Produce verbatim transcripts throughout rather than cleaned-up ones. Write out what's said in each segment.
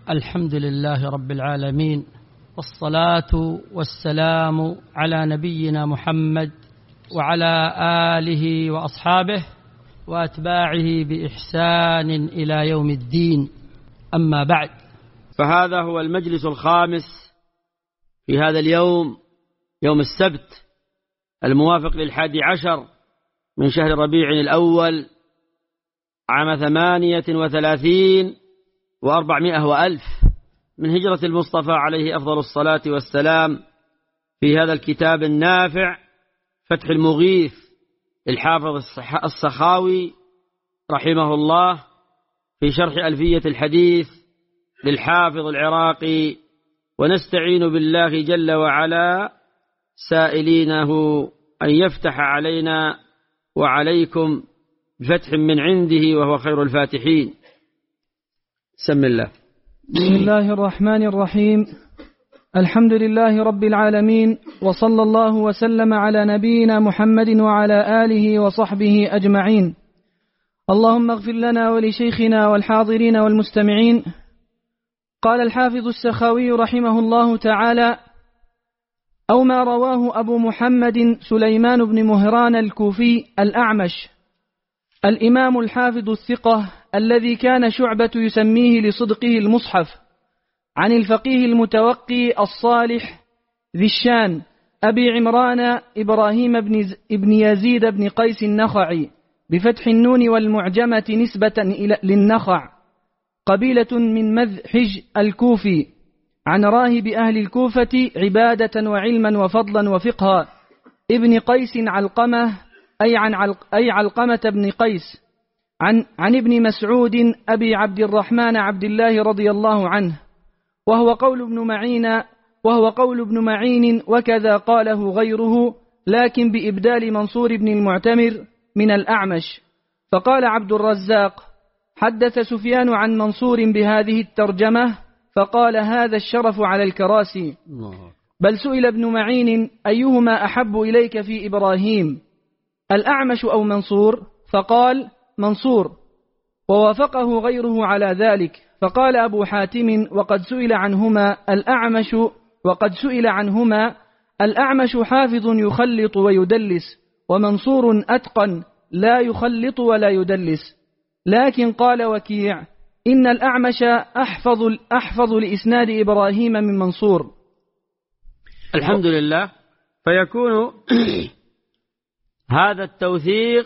الحمد لله رب العالمين، والصلاة والسلام على نبينا محمد وعلى آله وأصحابه وأتباعه بإحسان إلى يوم الدين، أما بعد. فهذا هو المجلس الخامس في هذا اليوم، يوم السبت الموافق للحادي عشر من شهر ربيع الأول عام ثمانية وثلاثين وأربعمائة وألف من هجرة المصطفى عليه أفضل الصلاة والسلام، في هذا الكتاب النافع فتح المغيث الحافظ السخاوي رحمه الله في شرح ألفية الحديث للحافظ العراقي، ونستعين بالله جل وعلا سائلينه أن يفتح علينا وعليكم بفتح من عنده وهو خير الفاتحين. سم الله. بسم الله الرحمن الرحيم. الحمد لله رب العالمين، وصلى الله وسلم على نبينا محمد وعلى آله وصحبه أجمعين. اللهم اغفر لنا ولشيخنا والحاضرين والمستمعين. قال الحافظ السخاوي رحمه الله تعالى: أو ما رواه أبو محمد سليمان بن مهران الكوفي الأعمش الإمام الحافظ الثقة الذي كان شعبة يسميه لصدقه المصحف، عن الفقيه المتوقي الصالح ذي الشان أبي عمران إبراهيم بن يزيد بن قيس النخعي بفتح النون والمعجمة نسبة للنخع، قبيلة من مذحج الكوفي، عن راهب أهل الكوفة عبادة وعلما وفضلا وفقها، ابن قيس علقمة أي عن علق أي علقمة بن قيس، عن عن ابن مسعود أبي عبد الرحمن عبد الله رضي الله عنه، وهو قول ابن معين وهو قول ابن معين وكذا قاله غيره، لكن بإبدال منصور بن المعتمر من الأعمش. فقال عبد الرزاق: حدث سفيان عن منصور بهذه الترجمة، فقال: هذا الشرف على الكراسي. بل سئل ابن معين: أيهما أحب إليك في إبراهيم، الأعمش أو منصور؟ فقال: منصور. ووافقه غيره على ذلك. فقال أبو حاتم: وقد سئل عنهما الأعمش وقد سئل عنهما الأعمش حافظ يخلط ويدلس، ومنصور أتقن لا يخلط ولا يدلس. لكن قال وكيع: إن الأعمش أحفظ, أحفظ لإسناد إبراهيم من منصور. الحمد لله. فيكون هذا التوثيق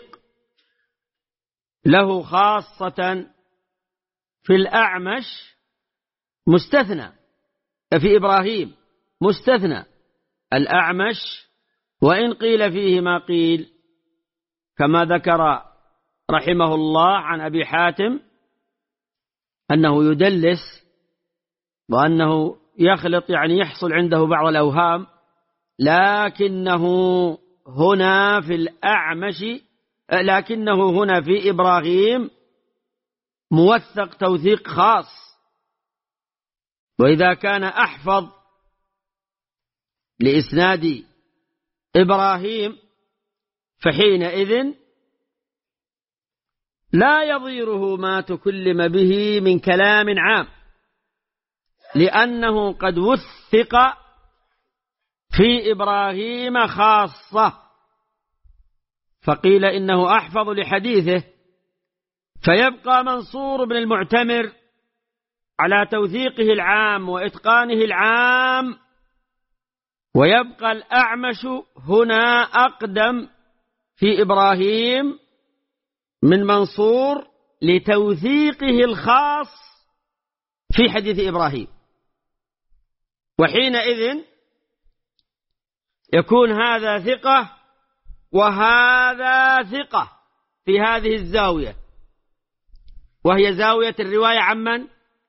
له خاصة في الأعمش مستثنى، في إبراهيم مستثنى الأعمش، وإن قيل فيه ما قيل كما ذكر رحمه الله عن أبي حاتم أنه يدلس وأنه يخلط، يعني يحصل عنده بعض الأوهام، لكنه هنا في الأعمش لكنه هنا في إبراهيم موثق توثيق خاص. وإذا كان أحفظ لإسناد إبراهيم فحينئذ لا يضيره ما تكلم به من كلام عام، لأنه قد وثق في إبراهيم خاصة، فقيل إنه أحفظ لحديثه، فيبقى منصور بن المعتمر على توثيقه العام وإتقانه العام، ويبقى الأعمش هنا أقدم في إبراهيم من منصور لتوثيقه الخاص في حديث إبراهيم. وحينئذ يكون هذا ثقة وهذا ثقة في هذه الزاوية، وهي زاوية الرواية عن من؟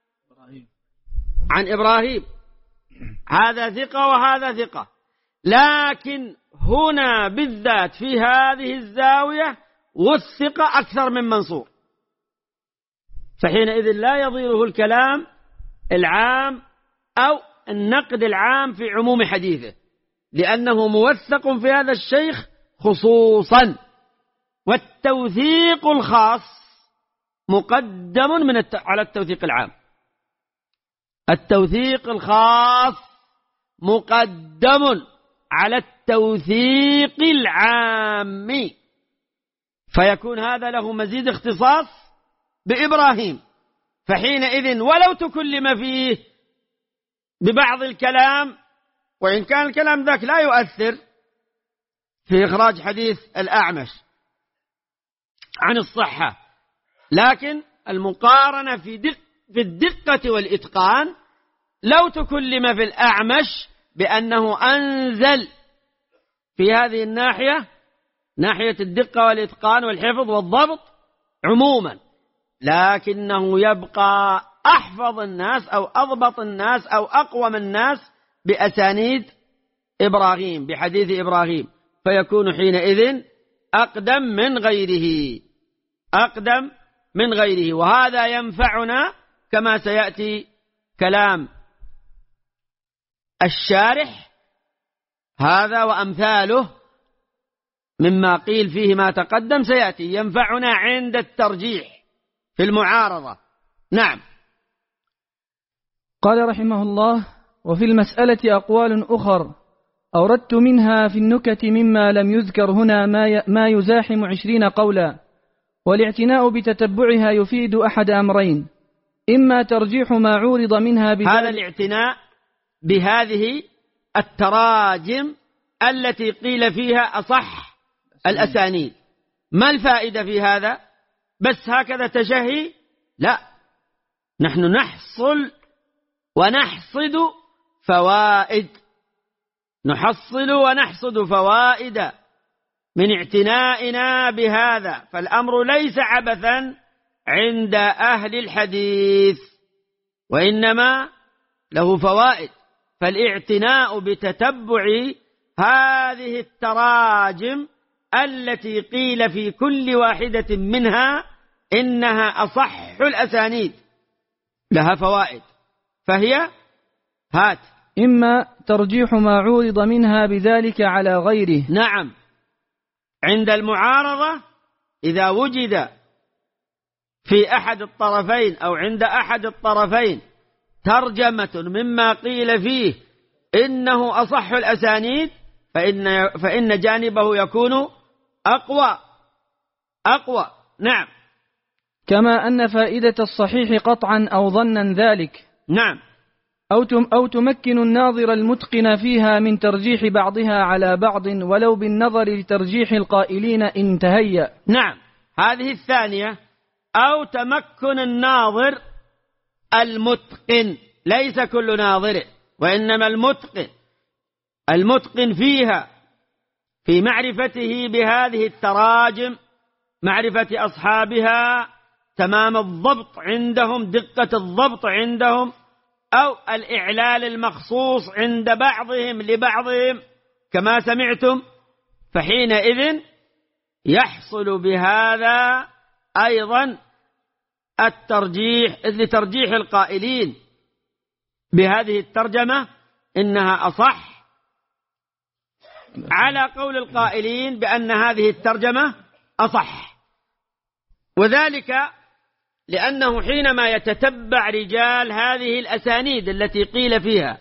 عن إبراهيم. هذا ثقة وهذا ثقة، لكن هنا بالذات في هذه الزاوية والثقة أكثر من منصور، فحينئذ لا يضيره الكلام العام أو النقد العام في عموم حديثه، لأنه موثق في هذا الشيخ خصوصا، والتوثيق الخاص مقدم من الت... على التوثيق العام. التوثيق الخاص مقدم على التوثيق العام، فيكون هذا له مزيد اختصاص بإبراهيم، فحينئذ ولو تكلم فيه ببعض الكلام، وإن كان الكلام ذاك لا يؤثر في إخراج حديث الأعمش عن الصحة، لكن المقارنة في دق في الدقة والإتقان لو تكلم في الأعمش بأنه أنزل في هذه الناحية، ناحية الدقة والإتقان والحفظ والضبط عموما، لكنه يبقى أحفظ الناس أو أضبط الناس أو أقوم الناس بأسانيد إبراهيم، بحديث إبراهيم، فيكون حينئذ أقدم من غيره، أقدم من غيره. وهذا ينفعنا كما سيأتي كلام الشارح هذا وأمثاله مما قيل فيه ما تقدم سيأتي، ينفعنا عند الترجيح في المعارضة. نعم. قال رحمه الله: وفي المسألة أقوال أخر أوردت منها في النكت مما لم يذكر هنا ما يزاحم عشرين قولا، والاعتناء بتتبعها يفيد أحد أمرين: إما ترجيح ما عورض منها بذلك. هذا الاعتناء بهذه التراجم التي قيل فيها أصح الأسانيد، ما الفائدة في هذا؟ بس هكذا تشهي؟ لا، نحن نحصل ونحصد فوائد، نحصل ونحصد فوائد من اعتنائنا بهذا، فالأمر ليس عبثا عند أهل الحديث، وإنما له فوائد. فالاعتناء بتتبع هذه التراجم التي قيل في كل واحدة منها إنها أصح الأسانيد لها فوائد، فهي هات: إما ترجيح ما عورض منها بذلك على غيره. نعم، عند المعارضة إذا وجد في أحد الطرفين أو عند أحد الطرفين ترجمة مما قيل فيه إنه أصح الأسانيد، فإن, فإن جانبه يكون أقوى أقوى. نعم. كما أن فائدة الصحيح قطعا أو ظنا ذلك. نعم. أو تمكن الناظر المتقن فيها من ترجيح بعضها على بعض ولو بالنظر لترجيح القائلين إن تهيأ. نعم، هذه الثانية. أو تمكن الناظر المتقن، ليس كل ناظر، وإنما المتقن المتقن فيها في معرفته بهذه التراجم، معرفة أصحابها، تمام الضبط عندهم، دقة الضبط عندهم، أو الإعلال المخصوص عند بعضهم لبعضهم كما سمعتم، فحينئذ يحصل بهذا أيضا الترجيح، لترجيح القائلين بهذه الترجمة إنها أصح على قول القائلين بأن هذه الترجمة أصح، وذلك لأنه حينما يتتبع رجال هذه الأسانيد التي قيل فيها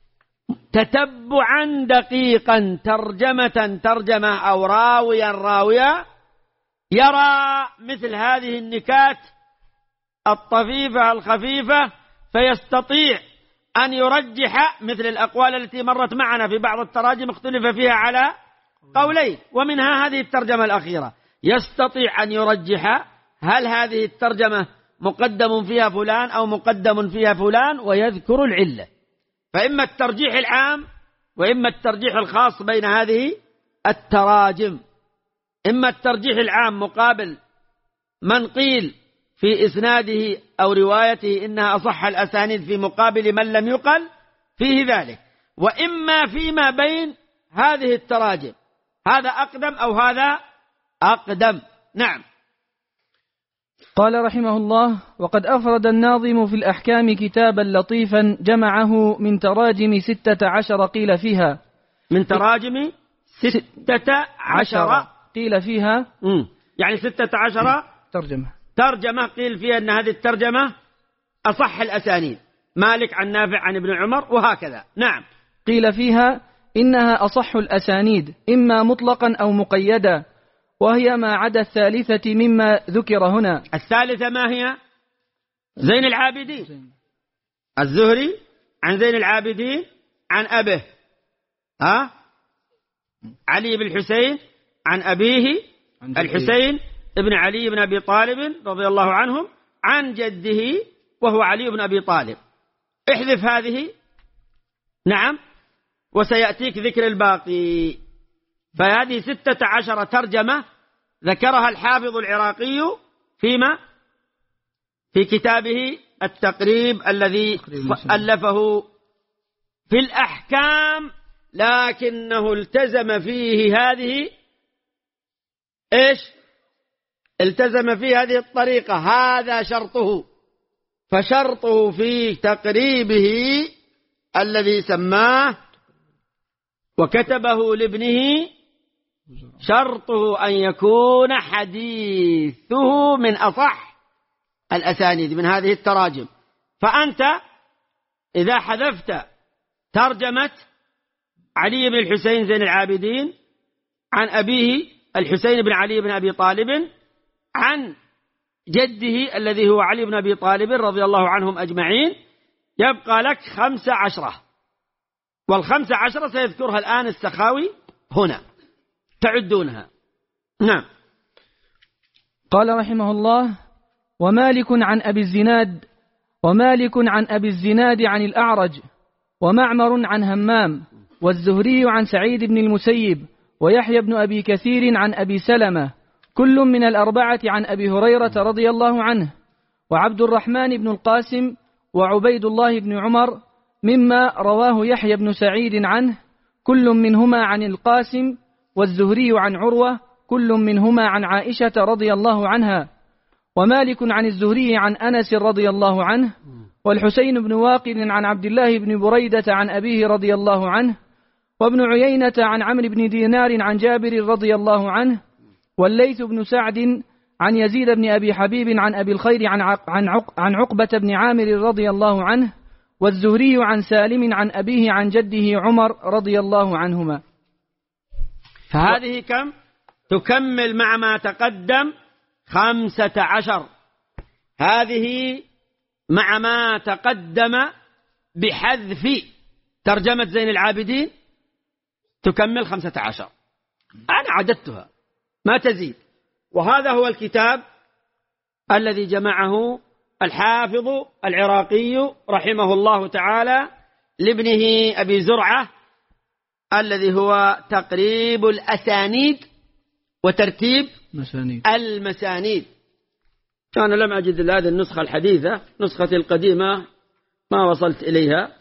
تتبعا دقيقا، ترجمة ترجمة أو راويا راويا، يرى مثل هذه النكات الطفيفة الخفيفة، فيستطيع أن يرجح مثل الأقوال التي مرت معنا في بعض التراجم اختلف فيها على قولين، ومنها هذه الترجمة الأخيرة، يستطيع أن يرجح هل هذه الترجمة مقدم فيها فلان أو مقدم فيها فلان، ويذكر العلة. فإما الترجيح العام وإما الترجيح الخاص بين هذه التراجم، إما الترجيح العام مقابل من قيل في إسناده أو روايته إنها أصح الأسانيد في مقابل من لم يقل فيه ذلك، وإما فيما بين هذه التراجم، هذا أقدم أو هذا أقدم. نعم. قال رحمه الله: وقد أفرد الناظم في الأحكام كتابا لطيفا جمعه من تراجم ستة عشر قيل فيها، من تراجم ستة عشر قيل فيها، مم. يعني ستة عشر ترجمة ترجمة قيل فيها أن هذه الترجمة أصح الأسانيد، مالك عن نافع عن ابن عمر وهكذا. نعم. قيل فيها إنها أصح الأسانيد إما مطلقا أو مقيدا، وهي ما عدا الثالثة مما ذكر هنا. الثالثة ما هي؟ زين العابدين، الزهري عن زين العابدين عن أبيه ها علي بن الحسين عن أبيه الحسين ابن علي بن أبي طالب رضي الله عنهم عن جده وهو علي بن أبي طالب. احذف هذه. نعم. وسيأتيك ذكر الباقي. فهذه ستة عشر ترجمة ذكرها الحافظ العراقي فيما في كتابه التقريب الذي ألفه في الأحكام، لكنه التزم فيه هذه إيش؟ التزم فيه هذه الطريقة، هذا شرطه. فشرطه في تقريبه الذي سماه وكتبه لابنه شرطه أن يكون حديثه من أصح الأسانيد من هذه التراجم. فأنت إذا حذفت ترجمة علي بن الحسين زين العابدين عن أبيه الحسين بن علي بن أبي طالب عن جده الذي هو علي بن أبي طالب رضي الله عنهم أجمعين، يبقى لك خمسة عشرة، والخمسة عشرة سيذكرها الآن السخاوي هنا تعدونها. نعم. قال رحمه الله: ومالك عن أبي الزناد ومالك عن أبي الزناد عن الأعرج ومعمر عن همام والزهري عن سعيد بن المسيب ويحيى بن أبي كثير عن أبي سلمة، كل من الأربعة عن أبي هريرة رضي الله عنه، وعبد الرحمن بن القاسم وعبيد الله بن عمر مما رواه يحيى بن سعيد عنه، كل منهما عن القاسم، والزهري عن عروة، كل منهما عن عائشة رضي الله عنها. ومالك عن الزهري عن أنس رضي الله عنه، والحسين بن واقد عن عبد الله بن بريدة عن أبيه رضي الله عنه، وابن عيينة عن عمرو بن دينار عن جابر رضي الله عنه، والليث بن سعد عن يزيد بن أبي حبيب عن أبي الخير عن عن عقبة بن عامر رضي الله عنه، والزهري عن سالم عن أبيه عن جده عمر رضي الله عنهما. فهذه كم؟ تكمل مع ما تقدم خمسة عشر. هذه مع ما تقدم بحذف ترجمة زين العابدين تكمل خمسة عشر. أنا عددتها ما تزيد. وهذا هو الكتاب الذي جمعه الحافظ العراقي رحمه الله تعالى لابنه أبي زرعة، الذي هو تقريب الأسانيد وترتيب مسانيد. المسانيد. أنا لم أجد هذه النسخة الحديثة، نسختي القديمة ما وصلت إليها.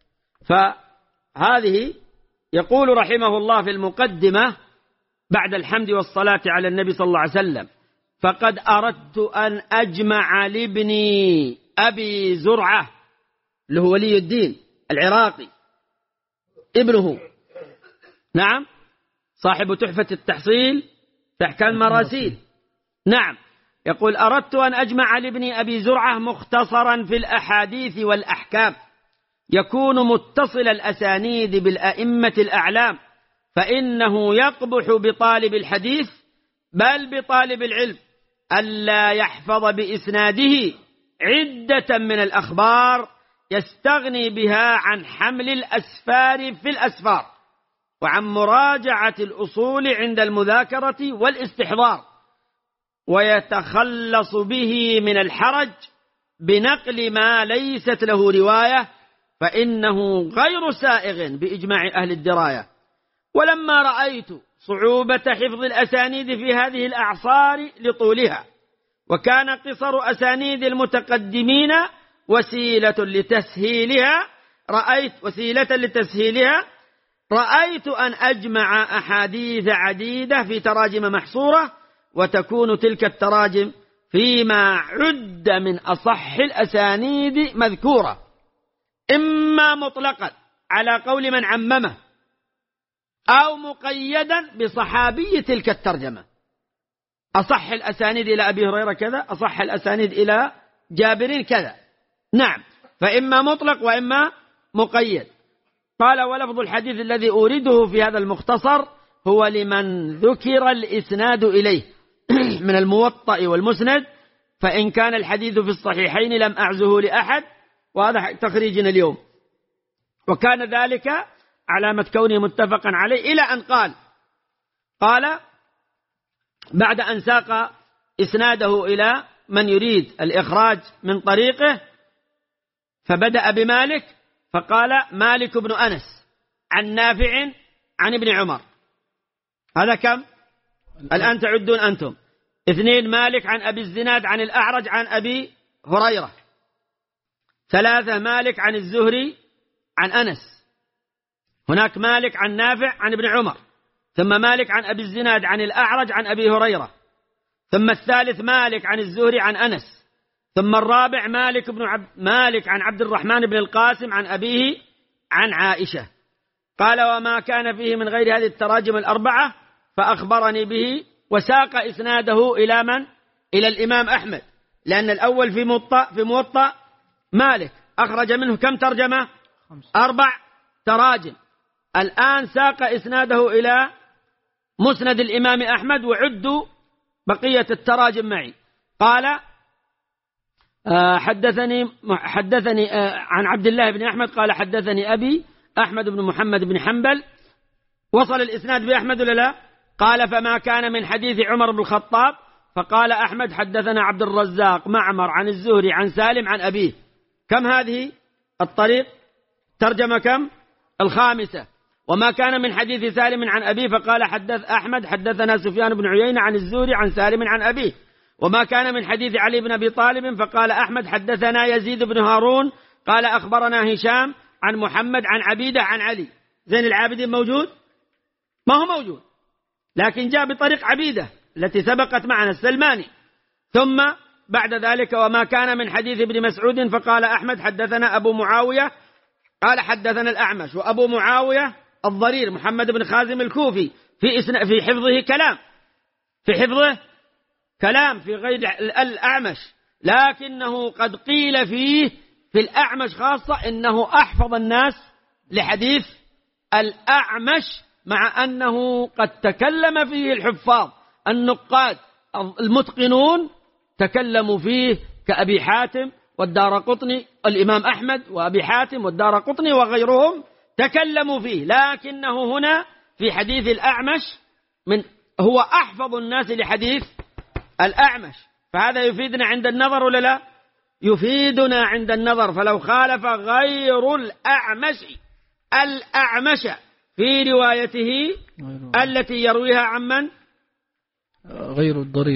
فهذه يقول رحمه الله في المقدمة بعد الحمد والصلاة على النبي صلى الله عليه وسلم: فقد أردت أن أجمع لابني أبي زرعة اللي هو ولي الدين العراقي ابنه، نعم، صاحب تحفة التحصيل في أحكام المراسيل. نعم، يقول: أردت أن أجمع لابني أبي زرعة مختصرا في الأحاديث والأحكام، يكون متصل الأسانيد بالأئمة الأعلام، فإنه يقبح بطالب الحديث بل بطالب العلم ألا يحفظ بإسناده عدة من الأخبار يستغني بها عن حمل الأسفار في الأسفار، وعن مراجعة الأصول عند المذاكرة والاستحضار، ويتخلص به من الحرج بنقل ما ليست له رواية، فإنه غير سائغ بإجماع أهل الدراية. ولما رأيت صعوبة حفظ الأسانيد في هذه الأعصار لطولها، وكان قصر أسانيد المتقدمين وسيلة لتسهيلها رأيت وسيلة لتسهيلها رأيت أن أجمع أحاديث عديدة في تراجم محصورة، وتكون تلك التراجم فيما عد من أصح الأسانيد مذكورة، إما مطلقا على قول من عممه، أو مقيدا بصحابي تلك الترجمة. أصح الأسانيد إلى أبي هريرة كذا، أصح الأسانيد إلى جابر كذا. نعم، فإما مطلق وإما مقيد. قال ولفظ الحديث الذي أورده في هذا المختصر هو لمن ذكر الإسناد إليه من الموطأ والمسند، فإن كان الحديث في الصحيحين لم أعزه لأحد، وهذا تخريجنا اليوم. وكان ذلك علامة كونه متفقا عليه، إلى أن قال قال بعد أن ساق إسناده إلى من يريد الإخراج من طريقه، فبدأ بمالك فقال مالك بن أنس عن نافع عن ابن عمر. هذا كم؟ الآن تعدون أنتم. اثنين، مالك عن أبي الزناد عن الأعرج عن أبي هريرة. ثلاثة، مالك عن الزهري عن أنس. هناك مالك عن نافع عن ابن عمر، ثم مالك عن أبي الزناد عن الأعرج عن أبي هريرة، ثم الثالث مالك عن الزهري عن أنس، ثم الرابع مالك بن عبد مالك عن عبد الرحمن بن القاسم عن أبيه عن عائشة. قال وما كان فيه من غير هذه التراجم الأربعة فأخبرني به، وساق إسناده إلى من؟ إلى الإمام أحمد، لأن الأول في موطأ في موطأ مالك أخرج منه كم ترجمة؟ أربع تراجم. الآن ساق إسناده إلى مسند الإمام أحمد، وعدوا بقية التراجم معي. قال حدثني حدثني عن عبد الله بن أحمد قال حدثني أبي أحمد بن محمد بن حنبل. وصل الإسناد بأحمد ولا لا؟ قال فما كان من حديث عمر بن الخطاب، فقال أحمد حدثنا عبد الرزاق معمر عن الزهري عن سالم عن أبيه. كم هذه الطريق؟ ترجمة كم؟ الخامسة. وما كان من حديث سالم عن أبيه، فقال حدث أحمد حدثنا سفيان بن عيينة عن الزهري عن سالم عن أبيه. وما كان من حديث علي بن أبي طالب، فقال أحمد حدثنا يزيد بن هارون قال أخبرنا هشام عن محمد عن عبيدة عن علي. زين العابدين موجود؟ ما هو موجود، لكن جاء بطريق عبيدة التي سبقت معنا السلماني. ثم بعد ذلك وما كان من حديث ابن مسعود، فقال أحمد حدثنا أبو معاوية قال حدثنا الأعمش. وأبو معاوية الضرير محمد بن خازم الكوفي في إسنا في حفظه كلام في حفظه كلام في غير الأعمش، لكنه قد قيل فيه في الأعمش خاصة إنه أحفظ الناس لحديث الأعمش، مع أنه قد تكلم فيه الحفاظ النقاد المتقنون تكلموا فيه كأبي حاتم والدارقطني، الإمام أحمد وأبي حاتم والدارقطني وغيرهم تكلموا فيه، لكنه هنا في حديث الأعمش من هو أحفظ الناس لحديث الأعمش. فهذا يفيدنا عند النظر ولا لا؟ يفيدنا عند النظر. فلو خالف غير الأعمش الأعمش في روايته التي يرويها عمن؟ غير الضرير.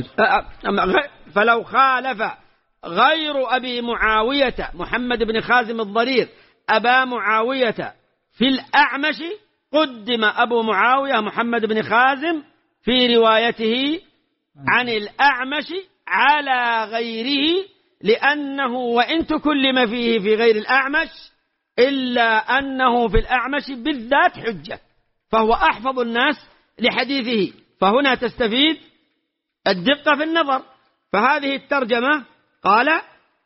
فلو خالف غير أبي معاوية محمد بن خازم الضرير أبا معاوية في الأعمش، قدم أبو معاوية محمد بن خازم في روايته عن الأعمش على غيره، لأنه وإن تكلم فيه في غير الأعمش إلا أنه في الأعمش بالذات حجة، فهو أحفظ الناس لحديثه. فهنا تستفيد الدقة في النظر. فهذه الترجمة قال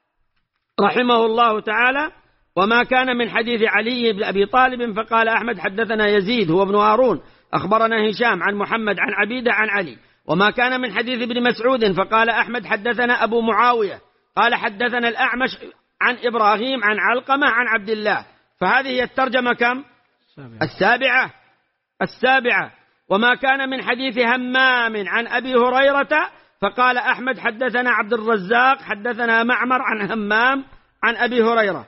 رحمه الله تعالى وما كان من حديث علي بن أبي طالب، فقال أحمد حدثنا يزيد هو ابن هارون أخبرنا هشام عن محمد عن عبيدة عن علي. وما كان من حديث ابن مسعود، فقال أحمد حدثنا أبو معاوية قال حدثنا الأعمش عن إبراهيم عن علقمة عن عبد الله. فهذه هي الترجمة كم؟ السابعة السابعة. وما كان من حديث همام عن أبي هريرة، فقال أحمد حدثنا عبد الرزاق حدثنا معمر عن همام عن أبي هريرة.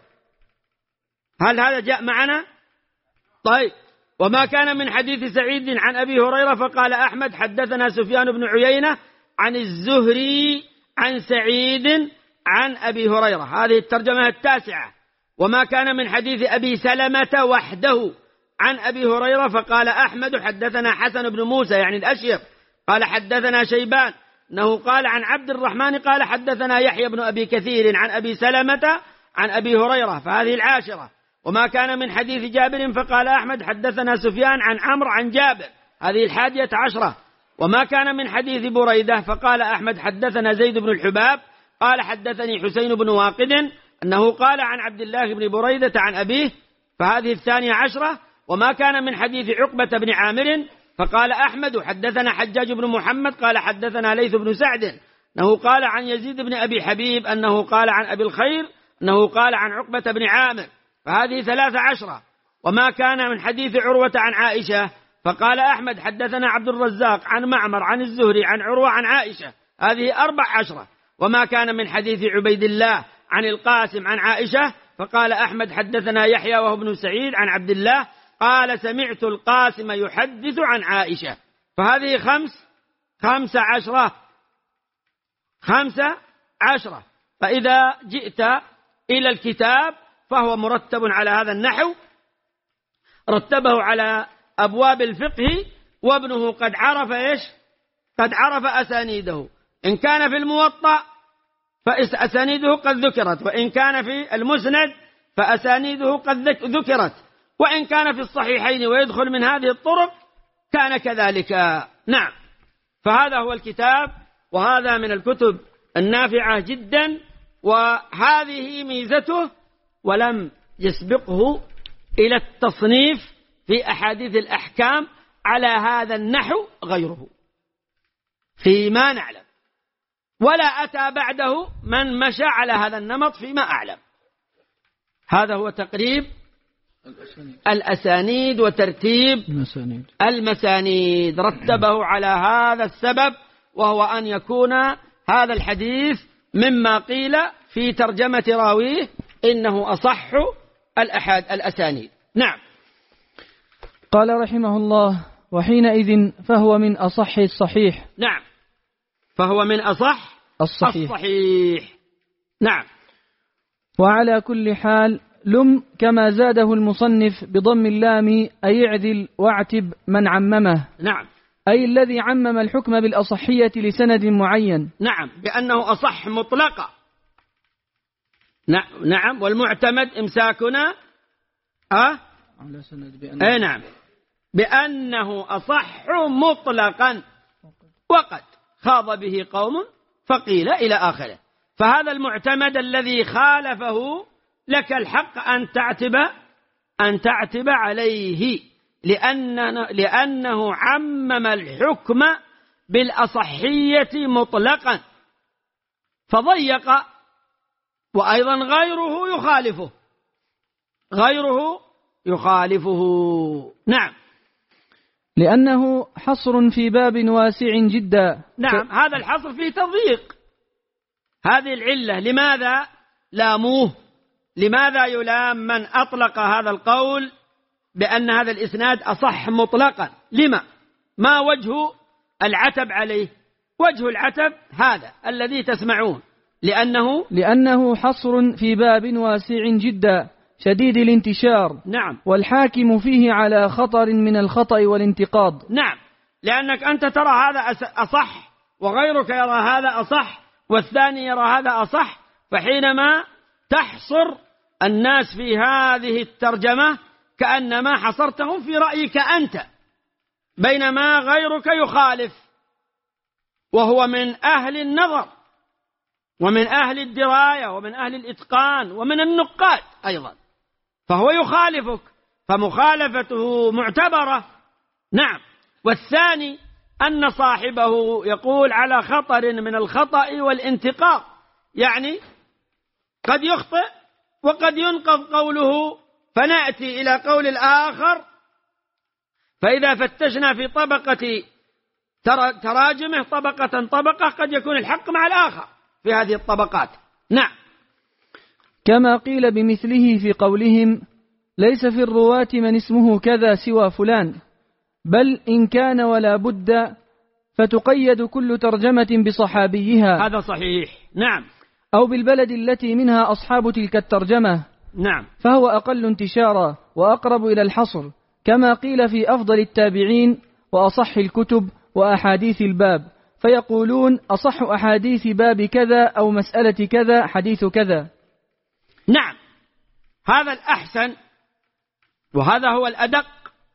هل هذا جاء معنا؟ طيب. وما كان من حديث سعيد عن أبي هريرة، فقال أحمد حدثنا سفيان بن عيينة عن الزهري عن سعيد عن أبي هريرة. هذه الترجمة التاسعة. وما كان من حديث أبي سلمة وحده عن أبي هريرة، فقال أحمد حدثنا حسن بن موسى يعني الأشير قال حدثنا شيبان أنه قال عن عبد الرحمن قال حدثنا يحيى بن أبي كثير عن أبي سلمة عن أبي هريرة. فهذه العاشرة. وما كان من حديث جابر، فقال أحمد حدثنا سفيان عن عمرو عن جابر. هذه الحادية عشرة. وما كان من حديث بريدة، فقال أحمد حدثنا زيد بن الحباب قال حدثني حسين بن واقد أنه قال عن عبد الله بن بريدة عن أبيه، فهذه الثانية عشرة. وما كان من حديث عقبة بن عامر، فقال أحمد حدثنا حجاج بن محمد قال حدثنا ليث بن سعد أنه قال عن يزيد بن أبي حبيب أنه قال عن أبي الخير أنه قال عن عقبة بن عامر، فهذه ثلاثة عشرة. وما كان من حديث عروة عن عائشة، فقال أحمد حدثنا عبد الرزاق عن معمر عن الزهري عن عروة عن عائشة، هذه أربع عشرة. وما كان من حديث عبيد الله عن القاسم عن عائشة، فقال أحمد حدثنا يحيى وهو ابن سعيد عن عبد الله قال سمعت القاسم يحدث عن عائشة، فهذه خمس خمس عشرة خمسة عشرة. فإذا جئت إلى الكتاب فهو مرتب على هذا النحو، رتبه على أبواب الفقه، وابنه قد عرف إيش؟ قد عرف أسانيده. إن كان في الموطأ فأسانيده قد ذكرت، وإن كان في المسند فأسانيده قد ذكرت، وإن كان في الصحيحين ويدخل من هذه الطرق كان كذلك. نعم، فهذا هو الكتاب، وهذا من الكتب النافعة جدا، وهذه ميزته. ولم يسبقه إلى التصنيف في أحاديث الأحكام على هذا النحو غيره فيما نعلم، ولا أتى بعده من مشى على هذا النمط فيما أعلم. هذا هو تقريب الأسانيد وترتيب المسانيد. المسانيد رتبه على هذا السبب، وهو أن يكون هذا الحديث مما قيل في ترجمة راويه إنه أصح الأحاد الأسانيد. نعم. قال رحمه الله: وحينئذ فهو من أصح الصحيح. نعم، فهو من أصح الصحيح, الصحيح. نعم. وعلى كل حال لم كما زاده المصنف بضم اللام أي اعدل واعتب من عممه. نعم، أي الذي عمم الحكم بالأصحية لسند معين. نعم، بأنه أصح مطلقا. نعم، والمعتمد إمساكنا أه؟ على سند بأنه أي نعم بأنه أصح مطلقا، وقد خاض به قوم فقيل إلى آخره. فهذا المعتمد الذي خالفه لك الحق أن تعتب أن تعتب عليه، لأنه, لأنه عمم الحكم بالأصحية مطلقا فضيق، وأيضا غيره يخالفه غيره يخالفه. نعم، لأنه حصر في باب واسع جدا. نعم، ف... هذا الحصر فيه تضييق. هذه العلة لماذا لاموه؟ لماذا يلام من أطلق هذا القول بأن هذا الإسناد أصح مطلقا؟ لما؟ ما وجه العتب عليه؟ وجه العتب هذا الذي تسمعون، لأنه لأنه حصر في باب واسع جدا شديد الانتشار. نعم، والحاكم فيه على خطر من الخطأ والانتقاض. نعم، لأنك أنت ترى هذا أصح، وغيرك يرى هذا أصح، والثاني يرى هذا أصح، فحينما تحصر الناس في هذه الترجمة كأنما حصرتهم في رأيك أنت، بينما غيرك يخالف، وهو من أهل النظر ومن أهل الدراية ومن أهل الإتقان ومن النقاد أيضا، فهو يخالفك، فمخالفته معتبرة. نعم، والثاني أن صاحبه يقول على خطر من الخطأ والانتقاض، يعني قد يخطئ وقد ينقض قوله، فنأتي إلى قول الآخر، فإذا فتشنا في طبقة تراجمه طبقة طبقة قد يكون الحق مع الآخر في هذه الطبقات. نعم، كما قيل بمثله في قولهم: ليس في الرواة من اسمه كذا سوى فلان، بل إن كان ولا بد فتقيد كل ترجمة بصحابيها. هذا صحيح. نعم، أو بالبلد التي منها أصحاب تلك الترجمة. نعم، فهو أقل انتشارا وأقرب إلى الحصر، كما قيل في أفضل التابعين وأصح الكتب وأحاديث الباب، فيقولون أصح أحاديث باب كذا أو مسألة كذا حديث كذا. نعم، هذا الأحسن، وهذا هو الأدق،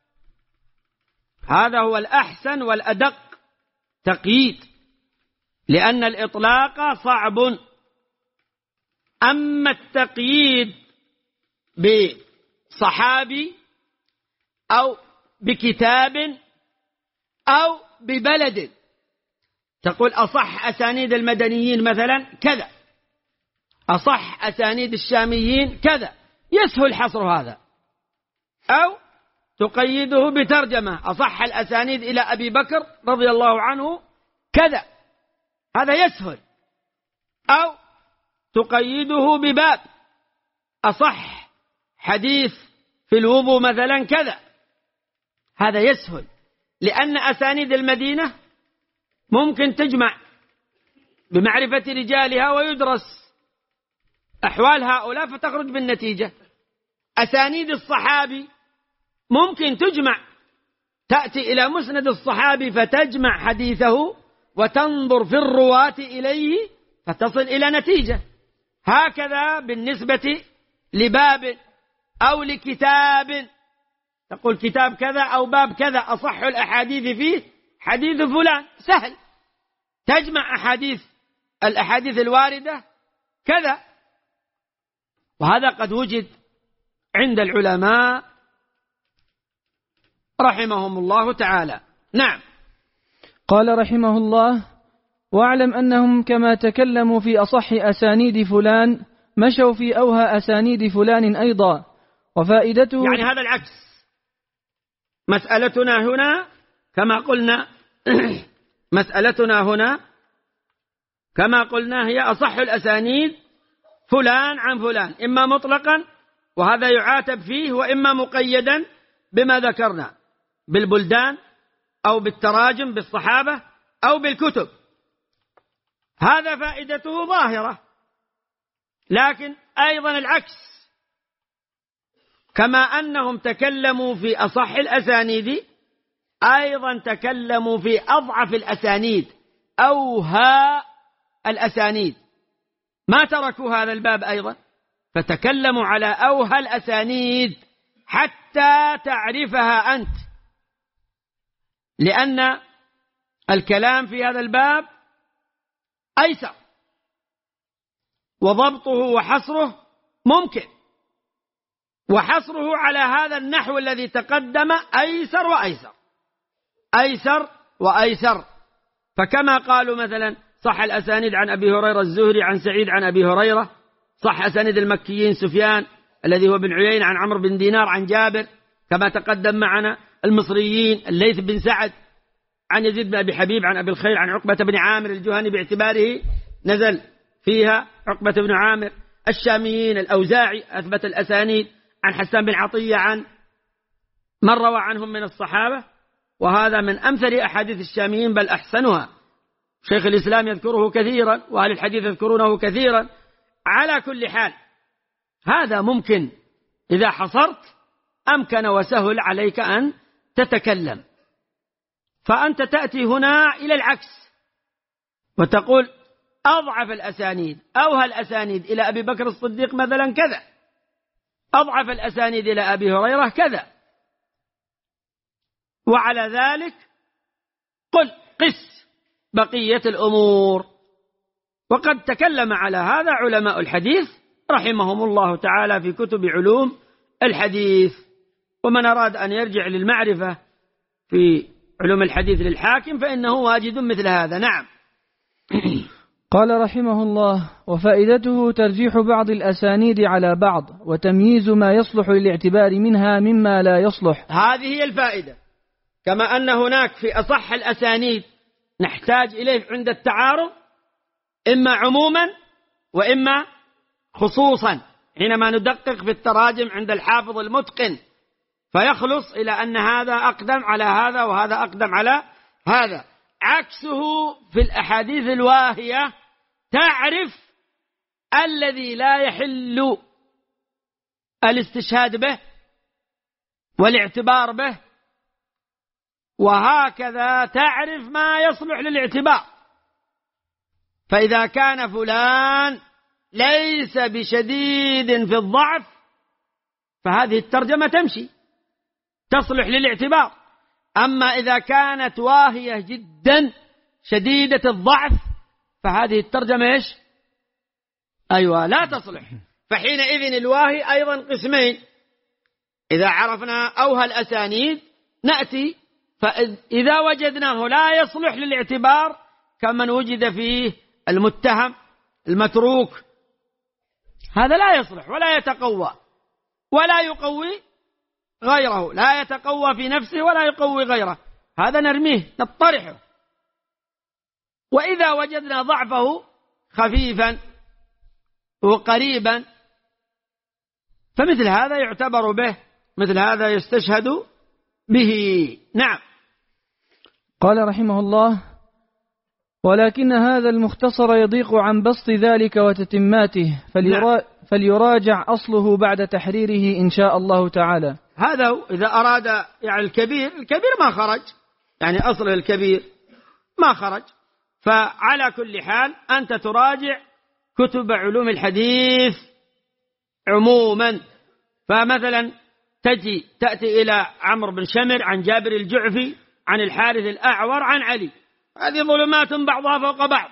هذا هو الأحسن والأدق تقييد، لأن الإطلاق صعب، أما التقييد بصحابي أو بكتاب أو ببلد، تقول أصح أسانيد المدنيين مثلا كذا، أصح أسانيد الشاميين كذا، يسهل حصر هذا. أو تقيده بترجمة، أصح الأسانيد إلى أبي بكر رضي الله عنه كذا، هذا يسهل. أو تقيده بباب، أصح حديث في الوضوء مثلا كذا، هذا يسهل، لأن أسانيد المدينة ممكن تجمع بمعرفة رجالها ويدرس أحوال هؤلاء فتخرج بالنتيجة. أسانيد الصحابي ممكن تجمع، تأتي إلى مسند الصحابي فتجمع حديثه وتنظر في الرواة إليه فتصل إلى نتيجة. هكذا بالنسبة لباب أو لكتاب، تقول كتاب كذا أو باب كذا أصح الأحاديث فيه حديث فلان، سهل، تجمع أحاديث الأحاديث الواردة كذا. وهذا قد وجد عند العلماء رحمهم الله تعالى. نعم. قال رحمه الله: واعلم أنهم كما تكلموا في أصح أسانيد فلان مشوا في أوهى أسانيد فلان أيضا. وفائدته يعني هذا العكس. مسألتنا هنا كما قلنا مسألتنا هنا كما قلنا هي أصح الأسانيد فلان عن فلان، إما مطلقا وهذا يعاتب فيه، وإما مقيدا بما ذكرنا بالبلدان أو بالتراجم بالصحابة أو بالكتب. هذا فائدته ظاهرة. لكن أيضا العكس، كما أنهم تكلموا في أصح الأسانيد أيضا تكلموا في أضعف الأسانيد، أوهى الأسانيد، ما تركوا هذا الباب أيضا، فتكلموا على أوهى الأسانيد حتى تعرفها أنت، لأن الكلام في هذا الباب أيسر، وضبطه وحصره ممكن، وحصره على هذا النحو الذي تقدم أيسر وأيسر، أيسر وأيسر. فكما قالوا مثلا صح الأسانيد عن أبي هريرة الزهري عن سعيد عن أبي هريرة، صح أسانيد المكيين سفيان الذي هو بن عيينة عن عمرو بن دينار عن جابر، كما تقدم معنا المصريين الليث بن سعد عن يزيد بن أبي حبيب عن أبي الخير عن عقبة بن عامر الجهني باعتباره نزل فيها عقبة بن عامر. الشاميين الأوزاعي أثبت الأسانيد عن حسان بن عطية عن من روى عنهم من الصحابة، وهذا من أمثل أحاديث الشاميين بل أحسنها. شيخ الإسلام يذكره كثيرا وأهل الحديث يذكرونه كثيرا. على كل حال هذا ممكن إذا حصرت أمكن وسهل عليك أن تتكلم. فأنت تأتي هنا إلى العكس وتقول أضعف الأسانيد، أوهى الأسانيد إلى أبي بكر الصديق مثلا كذا، أضعف الأسانيد إلى أبي هريرة كذا، وعلى ذلك قل قس بقية الأمور. وقد تكلم على هذا علماء الحديث رحمهم الله تعالى في كتب علوم الحديث. ومن أراد أن يرجع للمعرفة في علوم الحديث للحاكم فإنه واجد مثل هذا. نعم. قال رحمه الله: وفائدته ترجيح بعض الأسانيد على بعض وتمييز ما يصلح للاعتبار منها مما لا يصلح. هذه هي الفائدة. كما أن هناك في أصح الأسانيد نحتاج إليه عند التعارض إما عموما وإما خصوصا، حينما ندقق في التراجم عند الحافظ المتقن فيخلص إلى أن هذا أقدم على هذا وهذا أقدم على هذا. عكسه في الأحاديث الواهية تعرف الذي لا يحل الاستشهاد به والاعتبار به، وهكذا تعرف ما يصلح للاعتبار. فإذا كان فلان ليس بشديد في الضعف فهذه الترجمة تمشي تصلح للاعتبار. أما إذا كانت واهية جدا شديدة الضعف فهذه الترجمة إيش؟ أيوة لا تصلح. فحينئذ الواهي أيضا قسمين، إذا عرفنا أوهى الأسانيد نأتي، فإذا وجدناه لا يصلح للاعتبار كمن وجد فيه المتهم المتروك، هذا لا يصلح ولا يتقوى ولا يقوي غيره، لا يتقوى في نفسه ولا يقوي غيره، هذا نرميه نطرحه. وإذا وجدنا ضعفه خفيفا وقريبا فمثل هذا يعتبر به، مثل هذا يستشهد به. نعم. قال رحمه الله: ولكن هذا المختصر يضيق عن بسط ذلك وتتماته، فليرا نعم. فليراجع أصله بعد تحريره إن شاء الله تعالى. هذا إذا أراد يعني الكبير، الكبير ما خرج، يعني أصله الكبير ما خرج. فعلى كل حال أنت تراجع كتب علوم الحديث عموما. فمثلا تجي تأتي إلى عمرو بن شمر عن جابر الجعفي عن الحارث الأعور عن علي، هذه ظلمات بعضها فوق بعض،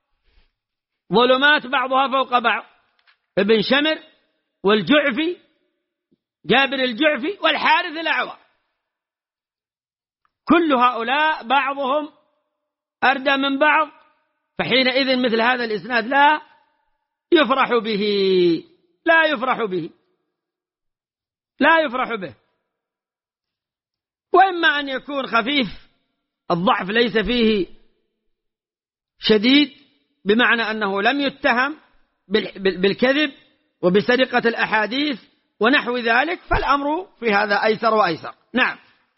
ظلمات بعضها فوق بعض، ابن شمر والجعفي، جابر الجعفي والحارث الأعور، كل هؤلاء بعضهم أردى من بعض. فحينئذ مثل هذا الإسناد لا يفرح به، لا يفرح به، لا يفرح به. وإما أن يكون خفيف الضعف ليس فيه شديد، بمعنى أنه لم يتهم بالكذب وبسرقة الأحاديث ونحو ذلك، فالأمر في هذا أيسر وأيسر. نعم.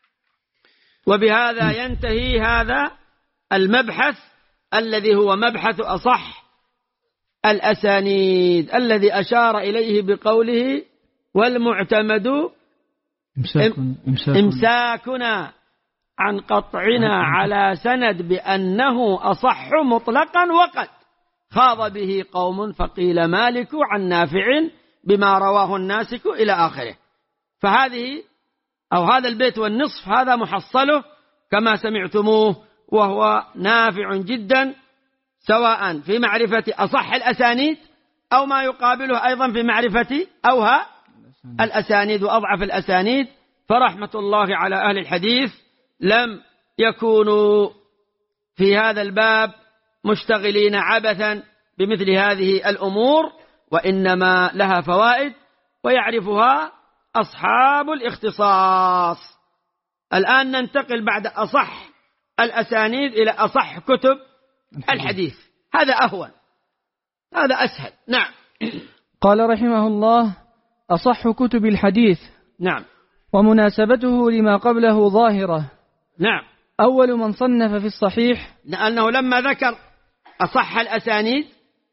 وبهذا ينتهي هذا المبحث الذي هو مبحث أصح الأسانيد، الذي أشار إليه بقوله: والمعتمد إمساك إمساكنا عن قطعنا على سند بأنه أصح مطلقا، وقد خاض به قوم فقيل مالك عن نافع بما رواه الناسك إلى آخره. فهذه أو هذا البيت والنصف هذا محصله كما سمعتموه، وهو نافع جدا سواء في معرفة أصح الأسانيد أو ما يقابله أيضا في معرفة أوهى الأسانيد وأضعف الأسانيد. فرحمة الله على أهل الحديث لم يكونوا في هذا الباب مشتغلين عبثا بمثل هذه الأمور، وإنما لها فوائد ويعرفها أصحاب الاختصاص. الآن ننتقل بعد أصح الأسانيد إلى أصح كتب الحديث، هذا أهون، هذا أسهل. نعم. قال رحمه الله: أصح كتب الحديث. نعم. ومناسبته لما قبله ظاهرة. نعم. أول من صنف في الصحيح، لأنه لما ذكر أصح الأسانيد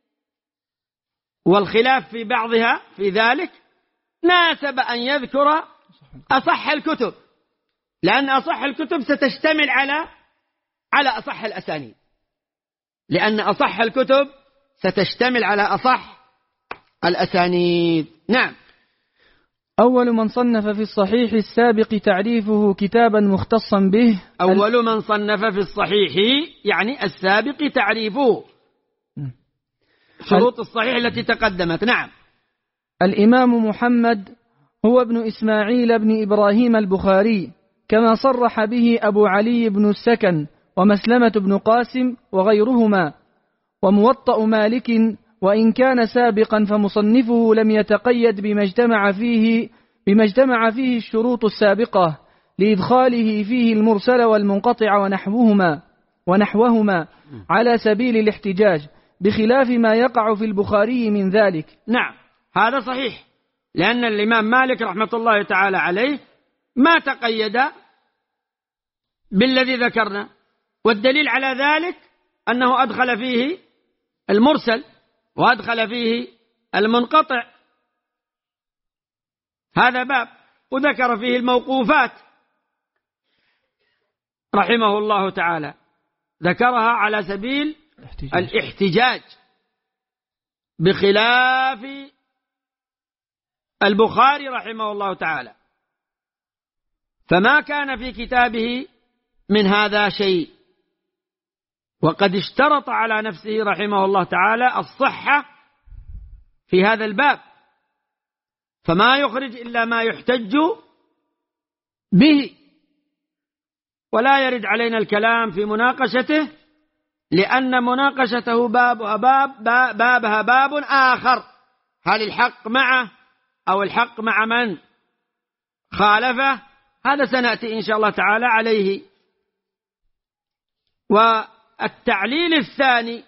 والخلاف في بعضها في ذلك ناسب أن يذكر أصح الكتب، لأن أصح الكتب ستشتمل على على أصح الأسانيد، لأن أصح الكتب ستشتمل على أصح الأسانيد. نعم. أول من صنف في الصحيح السابق تعريفه كتابا مختصا به. أول من صنف في الصحيح يعني السابق تعريفه، شروط الصحيح التي تقدمت. نعم. الإمام محمد هو ابن إسماعيل بن إبراهيم البخاري، كما صرح به أبو علي بن السكن ومسلمة بن قاسم وغيرهما. وموطأ مالك وإن كان سابقا فمصنفه لم يتقيد بما اجتمع فيه بما اجتمع فيه الشروط السابقة لإدخاله فيه المرسل والمنقطع ونحوهما ونحوهما على سبيل الاحتجاج، بخلاف ما يقع في البخاري من ذلك. نعم، هذا صحيح، لأن الإمام مالك رحمة الله تعالى عليه ما تقيد بالذي ذكرنا، والدليل على ذلك أنه أدخل فيه المرسل وأدخل فيه المنقطع، هذا باب، وذكر فيه الموقوفات رحمه الله تعالى، ذكرها على سبيل الاحتجاج، بخلاف البخاري رحمه الله تعالى، فما كان في كتابه من هذا شيء، وقد اشترط على نفسه رحمه الله تعالى الصحة في هذا الباب، فما يخرج إلا ما يحتج به، ولا يرد علينا الكلام في مناقشته، لأن مناقشته بابها باب بابها باب آخر، هل الحق معه أو الحق مع من خالفه؟ هذا سنأتي إن شاء الله تعالى عليه. والتعليل الثاني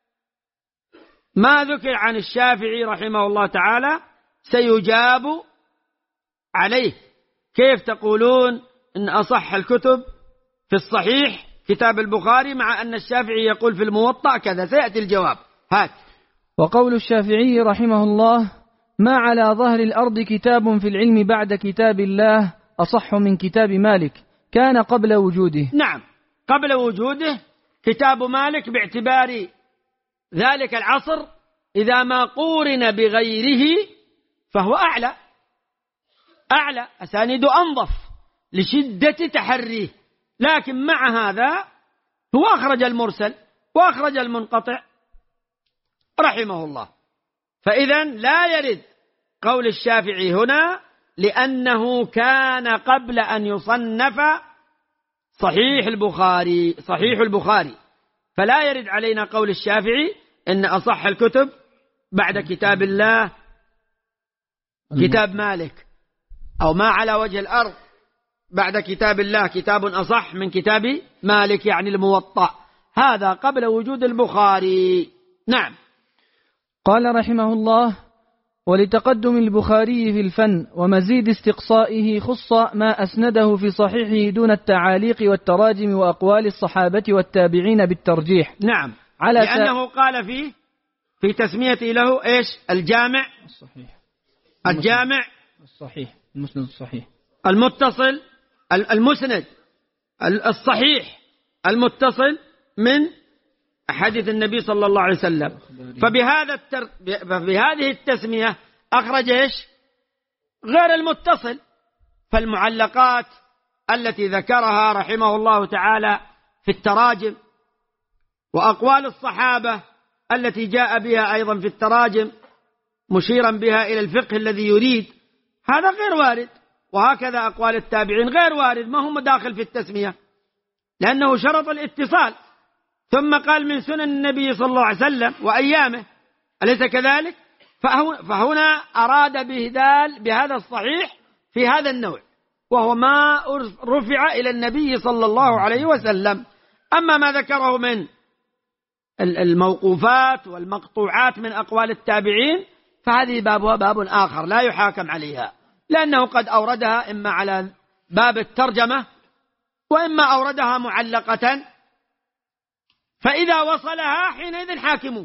ما ذكر عن الشافعي رحمه الله تعالى سيجاب عليه. كيف تقولون إن أصح الكتب في الصحيح كتاب البخاري مع أن الشافعي يقول في الموطأ كذا؟ سيأتي الجواب. هات. وقول الشافعي رحمه الله: ما على ظهر الأرض كتاب في العلم بعد كتاب الله أصح من كتاب مالك، كان قبل وجوده. نعم، قبل وجوده كتاب مالك باعتبار ذلك العصر إذا ما قورن بغيره فهو أعلى أعلى أسانيد أنظف لشدة تحريه، لكن مع هذا هو أخرج المرسل وأخرج المنقطع رحمه الله. فإذا لا يرد قول الشافعي هنا، لأنه كان قبل أن يصنف صحيح البخاري صحيح البخاري فلا يرد علينا قول الشافعي إن أصح الكتب بعد كتاب الله كتاب مالك، أو ما على وجه الأرض بعد كتاب الله كتاب أصح من كتاب مالك، يعني الموطأ. هذا قبل وجود البخاري. نعم. قال رحمه الله: ولتقدم البخاري في الفن ومزيد استقصائه خص ما أسنده في صحيحه دون التعاليق والتراجم وأقوال الصحابة والتابعين بالترجيح. نعم، على لأنه قال فيه في تسميته له إيش؟ الجامع الصحيح، الجامع الصحيح، المسند الصحيح، المتصل، المسند الصحيح المتصل من حديث النبي صلى الله عليه وسلم. فبهذا التر... بهذه التسمية أخرج إيش؟ غير المتصل. فالمعلقات التي ذكرها رحمه الله تعالى في التراجم، وأقوال الصحابة التي جاء بها أيضا في التراجم مشيرا بها إلى الفقه الذي يريد، هذا غير وارد. وهكذا أقوال التابعين غير وارد، ما هم داخل في التسمية، لأنه شرط الاتصال. ثم قال من سنن النبي صلى الله عليه وسلم وأيامه، أليس كذلك؟ فهنا أراد بهدال بهذا الصحيح في هذا النوع، وهو ما رفع إلى النبي صلى الله عليه وسلم. أما ما ذكره من الموقوفات والمقطوعات من أقوال التابعين فهذه بابها باب آخر لا يحاكم عليها، لأنه قد أوردها إما على باب الترجمة وإما أوردها معلقة، فإذا وصلها حينئذ حاكموا.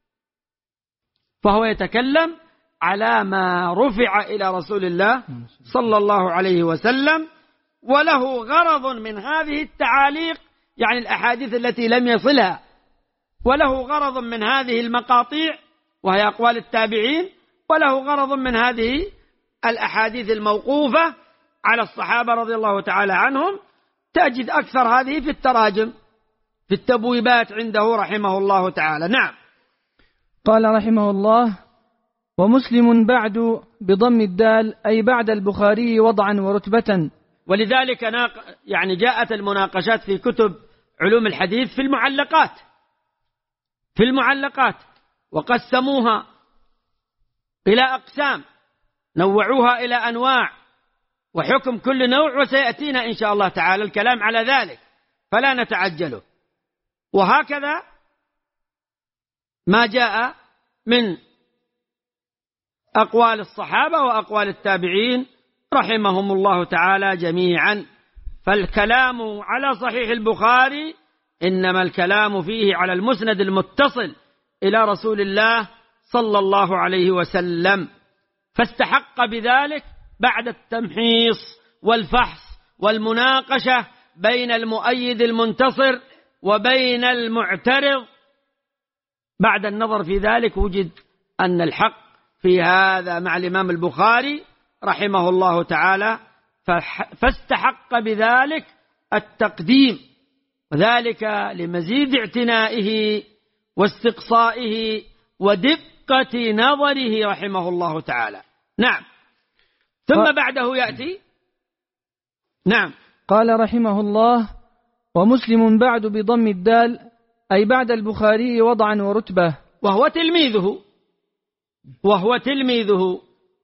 فهو يتكلم على ما رفع إلى رسول الله صلى الله عليه وسلم، وله غرض من هذه التعاليق، يعني الأحاديث التي لم يصلها، وله غرض من هذه المقاطيع وهي أقوال التابعين، وله غرض من هذه الأحاديث الموقوفة على الصحابة رضي الله تعالى عنهم. تجد أكثر هذه في التراجم في التبويبات عنده رحمه الله تعالى. نعم. قال رحمه الله: ومسلم بعد بضم الدال أي بعد البخاري وضعا ورتبة. ولذلك ناق... يعني جاءت المناقشات في كتب علوم الحديث في المعلقات في المعلقات وقسموها إلى أقسام، نوعوها إلى أنواع، وحكم كل نوع وسيأتينا إن شاء الله تعالى الكلام على ذلك، فلا نتعجله. وهكذا ما جاء من أقوال الصحابة وأقوال التابعين رحمهم الله تعالى جميعا. فالكلام على صحيح البخاري إنما الكلام فيه على المسند المتصل إلى رسول الله صلى الله عليه وسلم، فاستحق بذلك بعد التمحيص والفحص والمناقشة بين المؤيد المنتصر وبين المعترض، بعد النظر في ذلك وجد أن الحق في هذا مع الإمام البخاري رحمه الله تعالى، فاستحق بذلك التقديم، وذلك لمزيد اعتنائه واستقصائه ودقة دقة نظره رحمه الله تعالى. نعم. ثم بعده يأتي. نعم. قال رحمه الله: ومسلم بعد بضم الدال، أي بعد البخاري وضعا ورتبة، وهو تلميذه وهو تلميذه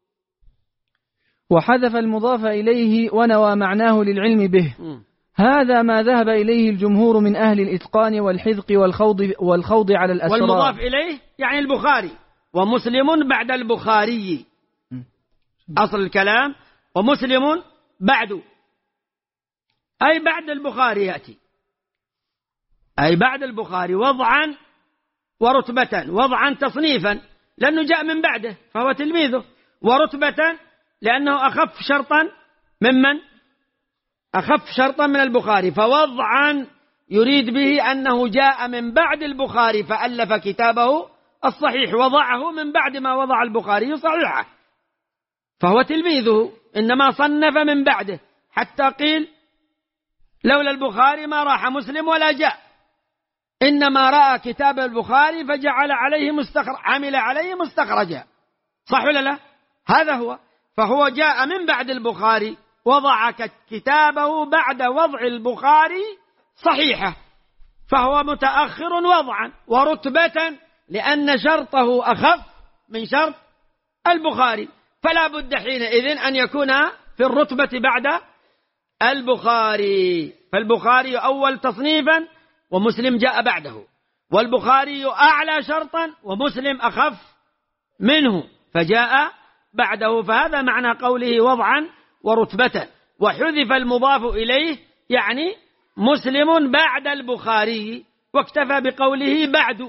وحذف المضاف إليه ونوى معناه للعلم به. م. هذا ما ذهب إليه الجمهور من أهل الإتقان والحذق والخوض, والخوض على الأسرار. والمضاف إليه يعني البخاري، ومسلم بعد البخاري. م. أصل الكلام ومسلم بعد، أي بعد البخاري يأتي، أي بعد البخاري وضعا ورتبة. وضعا تصنيفا لأنه جاء من بعده فهو تلميذه، ورتبة لأنه أخف شرطا ممن أخف شرطا من البخاري. فوضعا يريد به أنه جاء من بعد البخاري فألف كتابه الصحيح، وضعه من بعد ما وضع البخاري صحيحه، فهو تلميذه، إنما صنف من بعده، حتى قيل لولا البخاري ما راح مسلم ولا جاء، إنما رأى كتاب البخاري فجعل عليه مستخرج، عمل عليه مستخرجا. صح ولا لا؟ هذا هو. فهو جاء من بعد البخاري، وضع كتابه بعد وضع البخاري صحيحة، فهو متأخر وضعا ورتبة، لأن شرطه أخف من شرط البخاري، فلا بد حينئذ أن يكون في الرتبة بعد البخاري. فالبخاري أول تصنيفا ومسلم جاء بعده، والبخاري أعلى شرطا ومسلم أخف منه فجاء بعده. فهذا معنى قوله وضعا ورتبة. وحذف المضاف إليه يعني مسلم بعد البخاري، واكتفى بقوله بعد،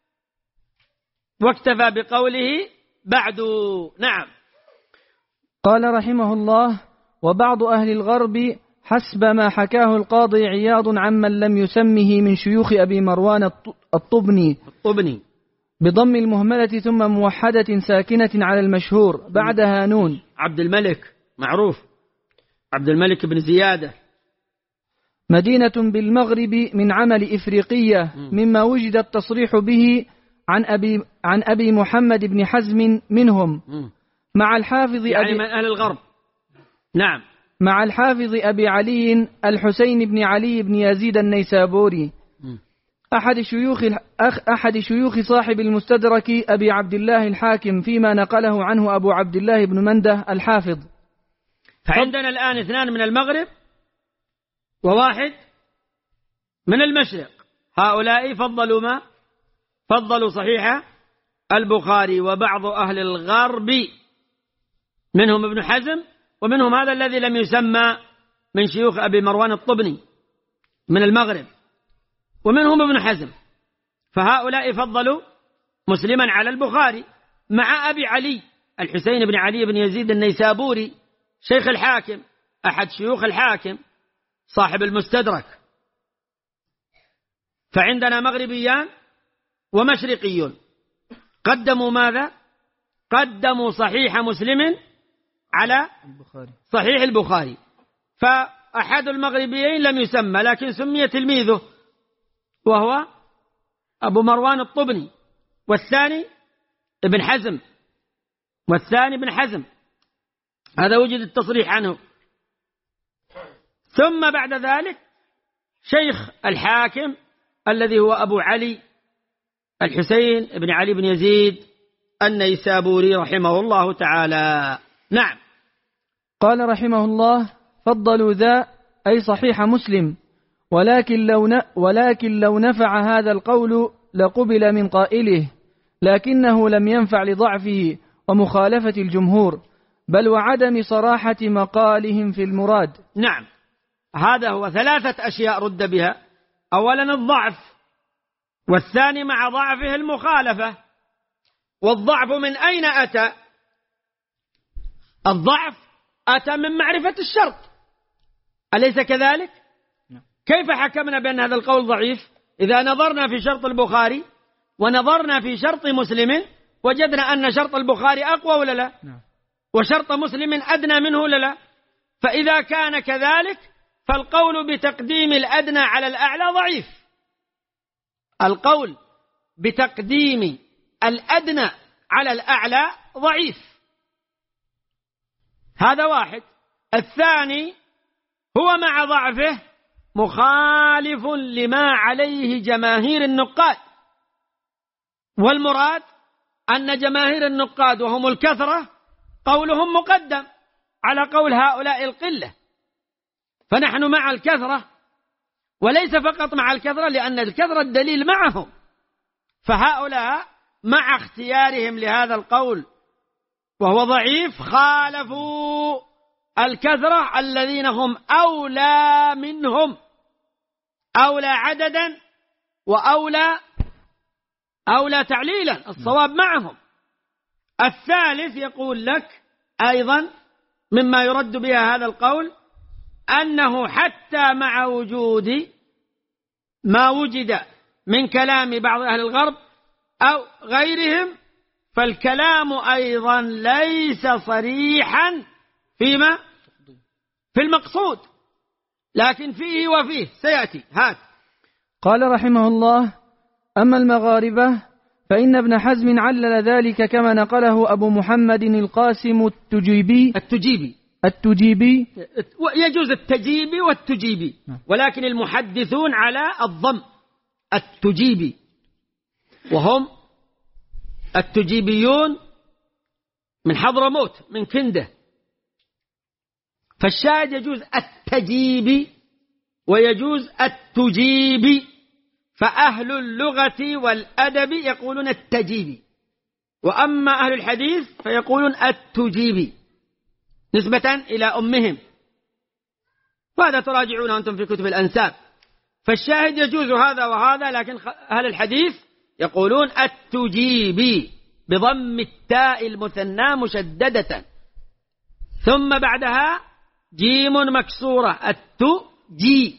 واكتفى بقوله بعد. نعم. قال رحمه الله: وبعض أهل الغرب حسب ما حكاه القاضي عياض عمن لم يسمه من شيوخ أبي مروان الطبني الطبني بضم المهملة ثم موحدة ساكنة على المشهور بعدها نون. عبد الملك معروف، عبد الملك بن زيادة. مدينة بالمغرب من عمل إفريقية، مما وجد التصريح به عن أبي, عن أبي محمد بن حزم منهم، مع الحافظ يعني أبي من أهل الغرب. نعم. مع الحافظ أبي علي الحسين بن علي بن يزيد النيسابوري، أحد شيوخ أحد شيوخ صاحب المستدرك أبي عبد الله الحاكم، فيما نقله عنه أبو عبد الله بن منده الحافظ. فعندنا الآن اثنان من المغرب وواحد من المشرق، هؤلاء فضلوا ما فضلوا صحيح البخاري. وبعض أهل الغرب منهم ابن حزم، ومنهم هذا الذي لم يسمى من شيوخ أبي مروان الطبني من المغرب، ومنهم ابن حزم. فهؤلاء فضلوا مسلما على البخاري، مع أبي علي الحسين بن علي بن يزيد النيسابوري شيخ الحاكم، أحد شيوخ الحاكم صاحب المستدرك. فعندنا مغربيان ومشرقيون، قدموا ماذا؟ قدموا صحيح مسلم على صحيح البخاري. فأحد المغربيين لم يسمى لكن سمي تلميذه وهو أبو مروان الطبني، والثاني ابن حزم والثاني ابن حزم هذا وجد التصريح عنه. ثم بعد ذلك شيخ الحاكم الذي هو أبو علي الحسين بن علي بن يزيد النيسابوري رحمه الله تعالى. نعم. قال رحمه الله: فضلوا ذا أي صحيح مسلم، ولكن لو ن... ولكن لو نفع هذا القول لقبل من قائله، لكنه لم ينفع لضعفه ومخالفة الجمهور، بل وعدم صراحة مقالهم في المراد. نعم، هذا هو. ثلاثة أشياء رد بها: أولا الضعف، والثاني مع ضعفه المخالفة. والضعف من أين أتى؟ الضعف أتى من معرفة الشرط، أليس كذلك؟ كيف حكمنا بأن هذا القول ضعيف؟ إذا نظرنا في شرط البخاري ونظرنا في شرط مسلم وجدنا أن شرط البخاري أقوى ولا لا؟ وشرط مسلم أدنى منه ولا لا؟ فإذا كان كذلك فالقول بتقديم الأدنى على الأعلى ضعيف. القول بتقديم الأدنى على الأعلى ضعيف. هذا واحد. الثاني هو مع ضعفه مخالف لما عليه جماهير النقاد، والمراد أن جماهير النقاد وهم الكثرة قولهم مقدم على قول هؤلاء القلة، فنحن مع الكثرة، وليس فقط مع الكثرة لأن الكثرة الدليل معهم، فهؤلاء مع اختيارهم لهذا القول وهو ضعيف خالفوا الكثرة الذين هم أولى منهم، أولى عددا وأولى أولى تعليلا، الصواب معهم. الثالث يقول لك أيضا مما يرد بها هذا القول أنه حتى مع وجود ما وجد من كلام بعض أهل الغرب أو غيرهم فالكلام أيضا ليس صريحا فيما في المقصود، لكن فيه وفيه سيأتي. هات قال رحمه الله: أما المغاربة فإن ابن حزم علل ذلك كما نقله أبو محمد القاسم التجيبي التجيبي التجيبي يجوز التجيبي والتجيبي، ولكن المحدثون على الضم التجيبي، وهم التجيبيون من حضرموت من كندة، فالشاهد يجوز التجيبي ويجوز التجيبي، فأهل اللغة والأدب يقولون التجيبي، وأما أهل الحديث فيقولون التجيبي نسبة إلى أمهم، وهذا تراجعون أنتم في كتب الأنساب. فالشاهد يجوز هذا وهذا، لكن أهل الحديث يقولون التجيبي بضم التاء المثنى مشددة ثم بعدها جيم مكسورة، التجي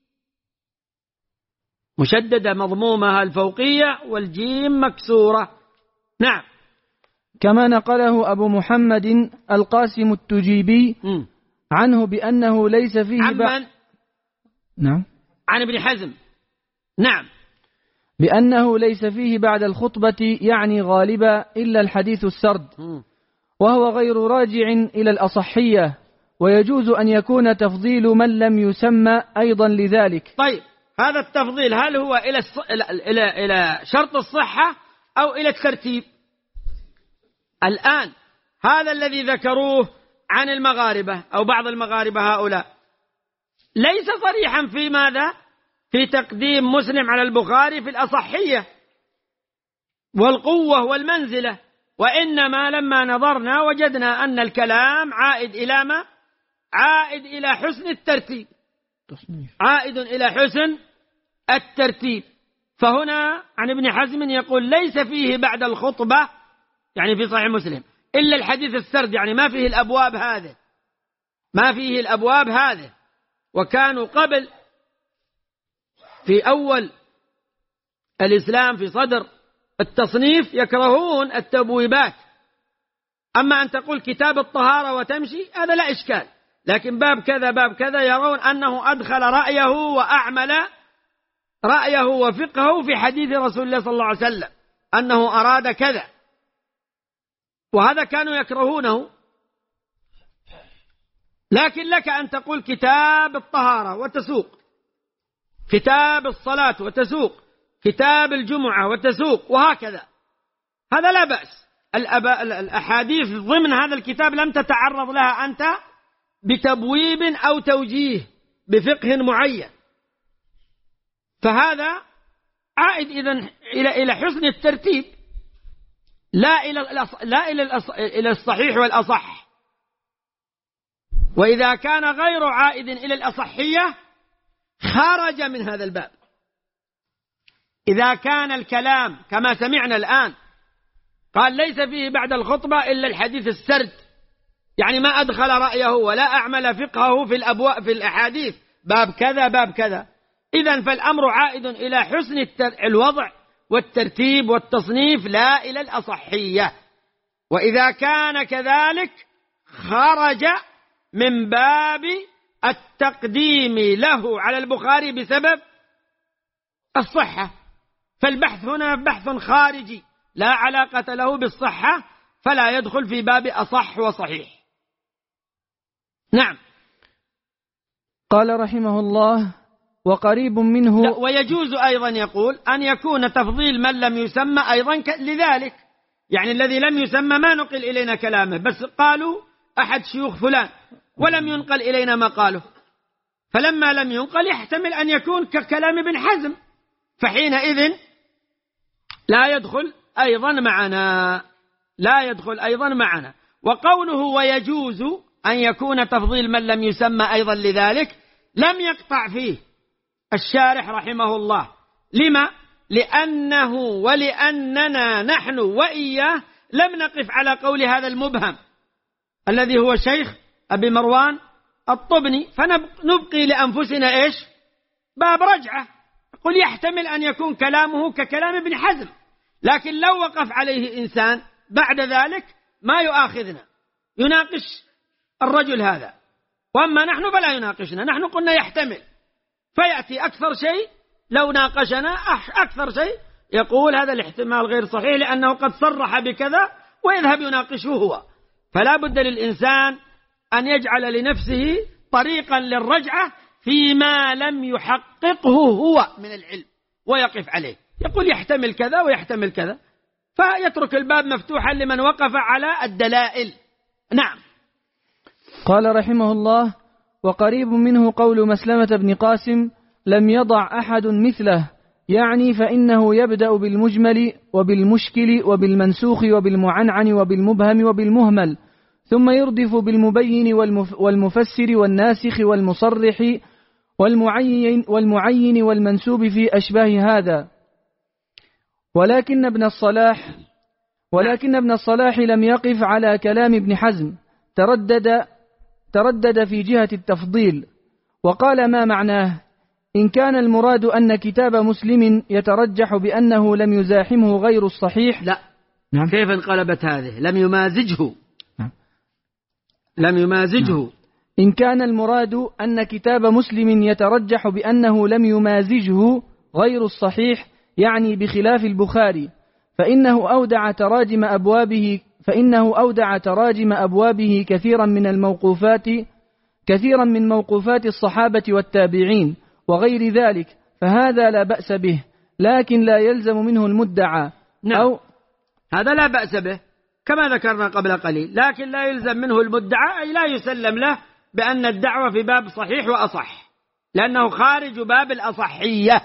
مشددة مضمومها الفوقية والجيم مكسورة. نعم. كما نقله أبو محمد القاسم التجيبي م. عنه بأنه ليس فيه عن ب... من؟ نعم عن ابن حزم. نعم. بأنه ليس فيه بعد الخطبة يعني غالبا إلا الحديث السرد م. وهو غير راجع إلى الأصحية، ويجوز أن يكون تفضيل من لم يسمى أيضا لذلك. طيب هذا التفضيل هل هو إلى الص... إلى... إلى إلى شرط الصحة أو إلى الترتيب؟ الآن هذا الذي ذكروه عن المغاربة أو بعض المغاربة هؤلاء ليس صريحا في ماذا؟ في تقديم مسلم على البخاري في الأصحية والقوة والمنزلة، وإنما لما نظرنا وجدنا أن الكلام عائد إلى ما؟ عائد إلى حسن الترتيب، عائد إلى حسن الترتيب. فهنا عن ابن حزم يقول ليس فيه بعد الخطبة يعني في صحيح مسلم إلا الحديث السرد، يعني ما فيه الأبواب هذه، ما فيه الأبواب هذه. وكانوا قبل في أول الإسلام في صدر التصنيف يكرهون التبويبات، أما أن تقول كتاب الطهارة وتمشي هذا لا إشكال، لكن باب كذا باب كذا يرون أنه أدخل رأيه وأعمل رأيه وفقهه في حديث رسول الله صلى الله عليه وسلم أنه أراد كذا، وهذا كانوا يكرهونه. لكن لك أن تقول كتاب الطهارة وتسوق، كتاب الصلاة وتسوق، كتاب الجمعة وتسوق، وهكذا، هذا لا بأس. الأحاديث ضمن هذا الكتاب لم تتعرض لها أنت بتبويب أو توجيه بفقه معين، فهذا عائد إذن إلى إلى حسن الترتيب لا إلى لا إلى إلى الصحيح والأصح. وإذا كان غير عائد إلى الأصحية خرج من هذا الباب. إذا كان الكلام كما سمعنا الآن قال ليس فيه بعد الخطبة إلا الحديث السرد، يعني ما أدخل رأيه ولا أعمل فقهه في الأبواب في الأحاديث باب كذا باب كذا، إذن فالأمر عائد إلى حسن الوضع والترتيب والتصنيف لا إلى الأصحية. وإذا كان كذلك خرج من باب التقديم له على البخاري بسبب الصحة، فالبحث هنا بحث خارجي لا علاقة له بالصحة، فلا يدخل في باب أصح وصحيح. نعم. قال رحمه الله: وقريب منه. لا، ويجوز أيضا يقول أن يكون تفضيل من لم يسمى أيضا لذلك، يعني الذي لم يسمى ما نقل إلينا كلامه، بس قالوا أحد شيوخ فلان ولم ينقل إلينا ما قاله، فلما لم ينقل يحتمل أن يكون ككلام ابن حزم، فحينئذ لا يدخل أيضا معنا لا يدخل أيضا معنا. وقوله ويجوز أن يكون تفضيل من لم يسمى أيضا لذلك لم يقطع فيه الشارح رحمه الله. لما؟ لأنه ولأننا نحن وإياه لم نقف على قول هذا المبهم الذي هو شيخ أبي مروان الطبني، فنبقي لأنفسنا إيش؟ باب رجعة. قل يحتمل أن يكون كلامه ككلام ابن حزم، لكن لو وقف عليه إنسان بعد ذلك ما يؤاخذنا، يناقش الرجل هذا، وأما نحن فلا يناقشنا، نحن قلنا يحتمل، فيأتي أكثر شيء لو ناقشنا أكثر شيء يقول هذا الاحتمال غير صحيح لأنه قد صرح بكذا، ويذهب يناقشه هو. فلا بد للإنسان أن يجعل لنفسه طريقا للرجعة فيما لم يحققه هو من العلم ويقف عليه، يقول يحتمل كذا ويحتمل كذا، فيترك الباب مفتوحا لمن وقف على الدلائل. نعم. قال رحمه الله: وقريب منه قول مسلمة بن قاسم: لم يضع أحد مثله، يعني فإنه يبدأ بالمجمل وبالمشكل وبالمنسوخ وبالمعنعن وبالمبهم وبالمهمل، ثم يردف بالمبين والمفسر والناسخ والمصرح والمعين, والمعين والمنسوب في أشباه هذا. ولكن ابن الصلاح ولكن ابن الصلاح لم يقف على كلام ابن حزم، تردد تردد في جهة التفضيل، وقال: ما معناه؟ إن كان المراد أن كتاب مسلم يترجح بأنه لم يزاحمه غير الصحيح. لا. نعم. كيف انقلبت هذه؟ لم يمازجه. نعم. لم يمازجه. نعم. إن كان المراد أن كتاب مسلم يترجح بأنه لم يمازجه غير الصحيح، يعني بخلاف البخاري، فإنه أودع تراجم أبوابه فإنه أودع تراجم أبوابه كثيرا من الموقوفات كثيرا من موقوفات الصحابة والتابعين وغير ذلك، فهذا لا بأس به، لكن لا يلزم منه المدعى. نعم. أو هذا لا بأس به كما ذكرنا قبل قليل، لكن لا يلزم منه المدعى، أي لا يسلم له بأن الدعوة في باب صحيح وأصح، لأنه خارج باب الأصحية،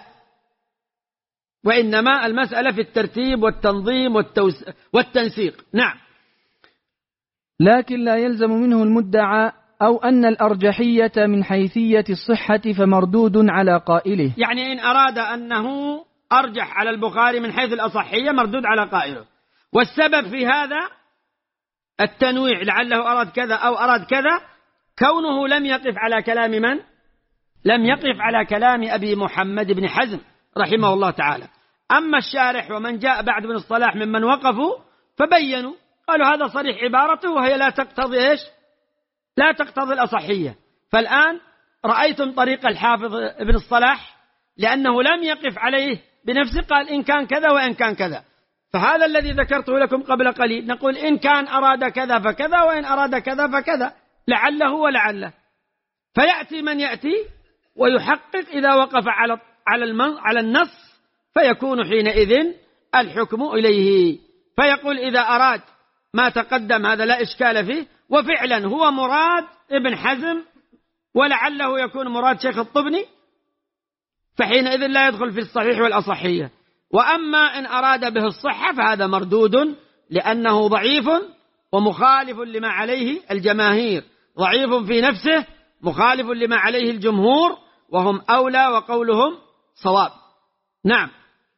وإنما المسألة في الترتيب والتنظيم والتوس... والتنسيق. نعم. لكن لا يلزم منه المدعى، أو أن الأرجحية من حيثية الصحة فمردود على قائله. يعني إن أراد أنه أرجح على البخاري من حيث الأصحية مردود على قائله، والسبب في هذا التنويع، لعله أراد كذا أو أراد كذا، كونه لم يقف على كلام من؟ لم يقف على كلام أبي محمد بن حزم رحمه الله تعالى. أما الشارح ومن جاء بعد ابن الصلاح ممن وقفوا فبينوا، قالوا هذا صريح عبارته وهي لا تقتضي إيش؟ لا تقتضي الأصحية. فالآن رأيتم طريق الحافظ ابن الصلاح، لأنه لم يقف عليه بنفسه، قال إن كان كذا وإن كان كذا. فهذا الذي ذكرته لكم قبل قليل، نقول إن كان أراد كذا فكذا، وإن أراد كذا فكذا، لعله ولعله. فيأتي من يأتي ويحقق إذا وقف على على النص، فيكون حينئذ الحكم إليه، فيقول إذا أراد ما تقدم هذا لا إشكال فيه، وفعلا هو مراد ابن حزم ولعله يكون مراد شيخ الطبني، فحينئذ لا يدخل في الصحيح والأصحية. وأما إن أراد به الصحة فهذا مردود، لأنه ضعيف ومخالف لما عليه الجماهير، ضعيف في نفسه مخالف لما عليه الجمهور، وهم أولى وقولهم صواب. نعم.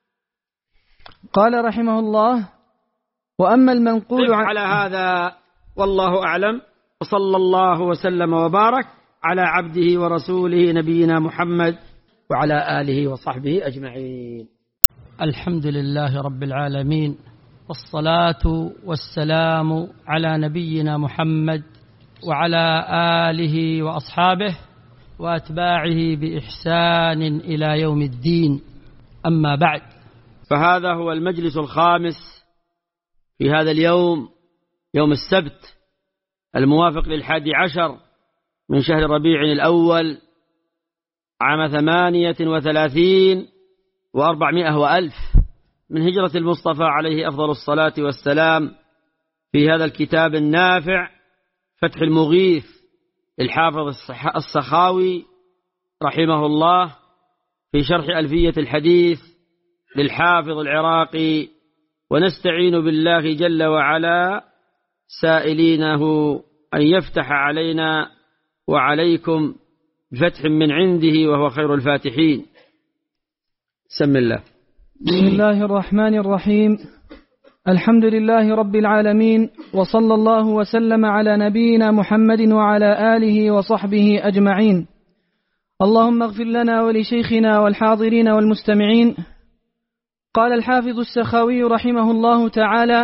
قال رحمه الله: وأما المنقول على هذا والله أعلم، وصلى الله وسلم وبارك على عبده ورسوله نبينا محمد وعلى آله وصحبه أجمعين. الحمد لله رب العالمين، والصلاة والسلام على نبينا محمد وعلى آله وأصحابه وأتباعه بإحسان إلى يوم الدين، أما بعد. فهذا هو المجلس الخامس في هذا اليوم، يوم السبت الموافق للحادي عشر من شهر ربيع الأول عام ثمانية وثلاثين وأربعمائة وألف من هجرة المصطفى عليه أفضل الصلاة والسلام، في هذا الكتاب النافع فتح المغيث للحافظ السخاوي رحمه الله في شرح ألفية الحديث للحافظ العراقي، ونستعين بالله جل وعلا سائلينه أن يفتح علينا وعليكم بفتح من عنده وهو خير الفاتحين. سم الله. بسم الله الرحمن الرحيم. الحمد لله رب العالمين، وصلى الله وسلم على نبينا محمد وعلى آله وصحبه أجمعين. اللهم اغفر لنا ولشيخنا والحاضرين والمستمعين. قال الحافظ السخاوي رحمه الله تعالى: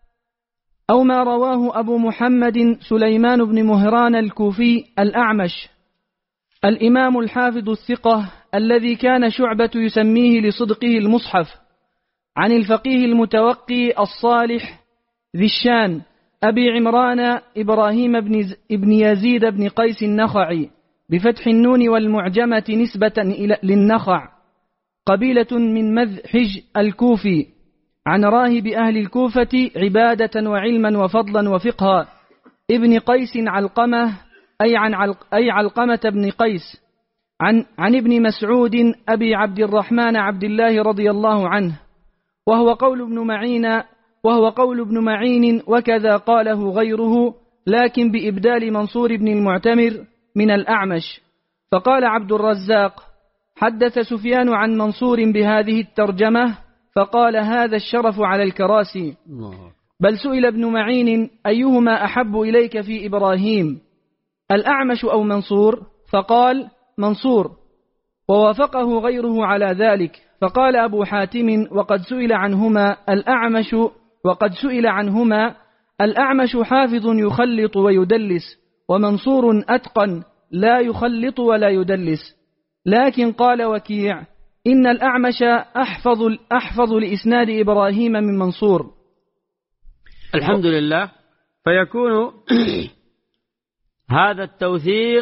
أو ما رواه أبو محمد سليمان بن مهران الكوفي الأعمش الإمام الحافظ الثقة الذي كان شعبة يسميه لصدقه المصحف، عن الفقيه المتوقي الصالح ذي الشان أبي عمران إبراهيم بن يزيد بن قيس النخعي بفتح النون والمعجمة نسبة للنخع، قبيلة من مذحج الكوفي، عن راهب أهل الكوفة عبادة وعلما وفضلا وفقها، ابن قيس علقمة أي عن علق أي علقمة بن قيس، عن عن ابن مسعود أبي عبد الرحمن عبد الله رضي الله عنه، وهو قول ابن معين وهو قول ابن معين وكذا قاله غيره، لكن بإبدال منصور بن المعتمر من الأعمش. فقال عبد الرزاق: حدث سفيان عن منصور بهذه الترجمة، فقال: هذا الشرف على الكراسي. بل سئل ابن معين: أيهما أحب إليك في إبراهيم، الأعمش أو منصور؟ فقال: منصور. ووافقه غيره على ذلك. فقال أبو حاتم: وقد سئل عنهما الأعمش وقد سئل عنهما الأعمش حافظ يخلط ويدلس، ومنصور أتقن لا يخلط ولا يدلس. لكن قال وكيع: إن الأعمش أحفظ, أحفظ لإسناد إبراهيم من منصور. الحمد لله. فيكون هذا التوثيق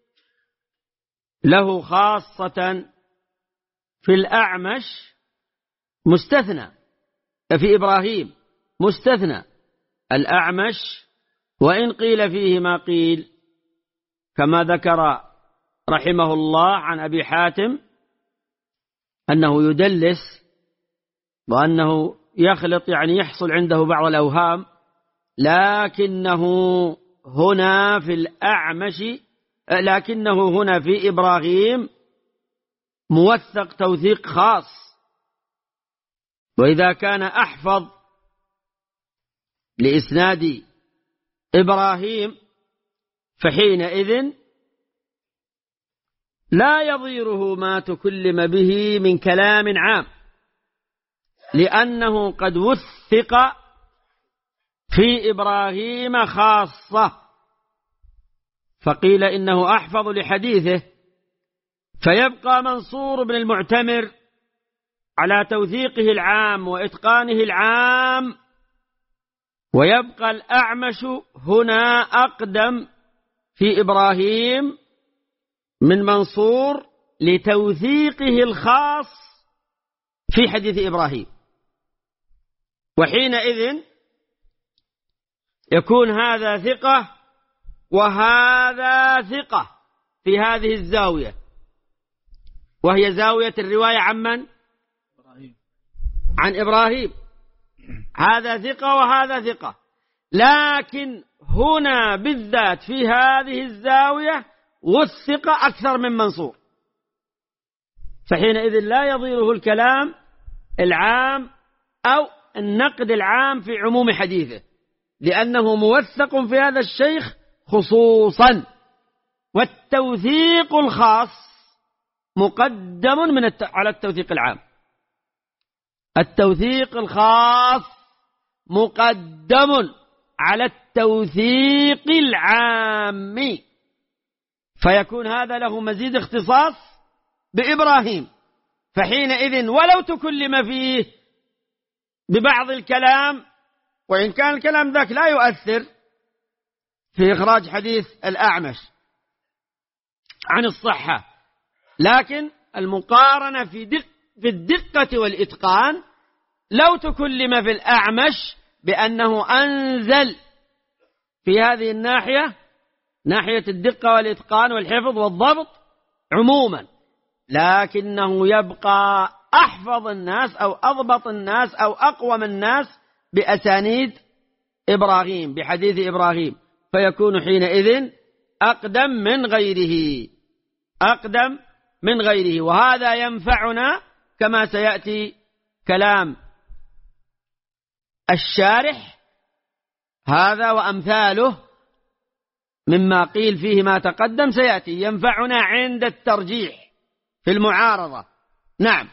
له خاصة في الأعمش مستثنى، في إبراهيم مستثنى الأعمش، وإن قيل فيه ما قيل كما ذكر رحمه الله عن أبي حاتم أنه يدلس وأنه يخلط، يعني يحصل عنده بعض الأوهام، لكنه هنا في الأعمش لكنه هنا في إبراهيم موثق توثيق خاص. وإذا كان أحفظ لإسناد إبراهيم فحينئذ لا يضيره ما تكلم به من كلام عام، لأنه قد وثق في إبراهيم خاصة، فقيل إنه أحفظ لحديثه، فيبقى منصور بن المعتمر على توثيقه العام وإتقانه العام، ويبقى الأعمش هنا أقدم في إبراهيم من منصور لتوثيقه الخاص في حديث إبراهيم. وحينئذ يكون هذا ثقة وهذا ثقة في هذه الزاوية، وهي زاوية الرواية عن من؟ عن إبراهيم. هذا ثقة وهذا ثقة، لكن هنا بالذات في هذه الزاوية والثقة أكثر من منصور، فحينئذ لا يضيره الكلام العام أو النقد العام في عموم حديثه، لأنه موثق في هذا الشيخ خصوصا. والتوثيق الخاص مقدم من الت... على التوثيق العام. التوثيق الخاص مقدم على التوثيق العام، فيكون هذا له مزيد اختصاص بإبراهيم، فحينئذ ولو تكلم فيه ببعض الكلام وإن كان الكلام ذاك لا يؤثر في إخراج حديث الأعمش عن الصحة، لكن المقارنة في دق في الدقة والإتقان. لو تكلم في الأعمش بأنه أنزل في هذه الناحية، ناحية الدقة والإتقان والحفظ والضبط عموما، لكنه يبقى أحفظ الناس أو أضبط الناس أو أقوم الناس بأسانيد إبراهيم، بحديث إبراهيم، فيكون حينئذ أقدم من غيره، أقدم من غيره. وهذا ينفعنا كما سيأتي كلام الشارح هذا وأمثاله مما قيل فيه ما تقدم، سيأتي ينفعنا عند الترجيح في المعارضة. نعم.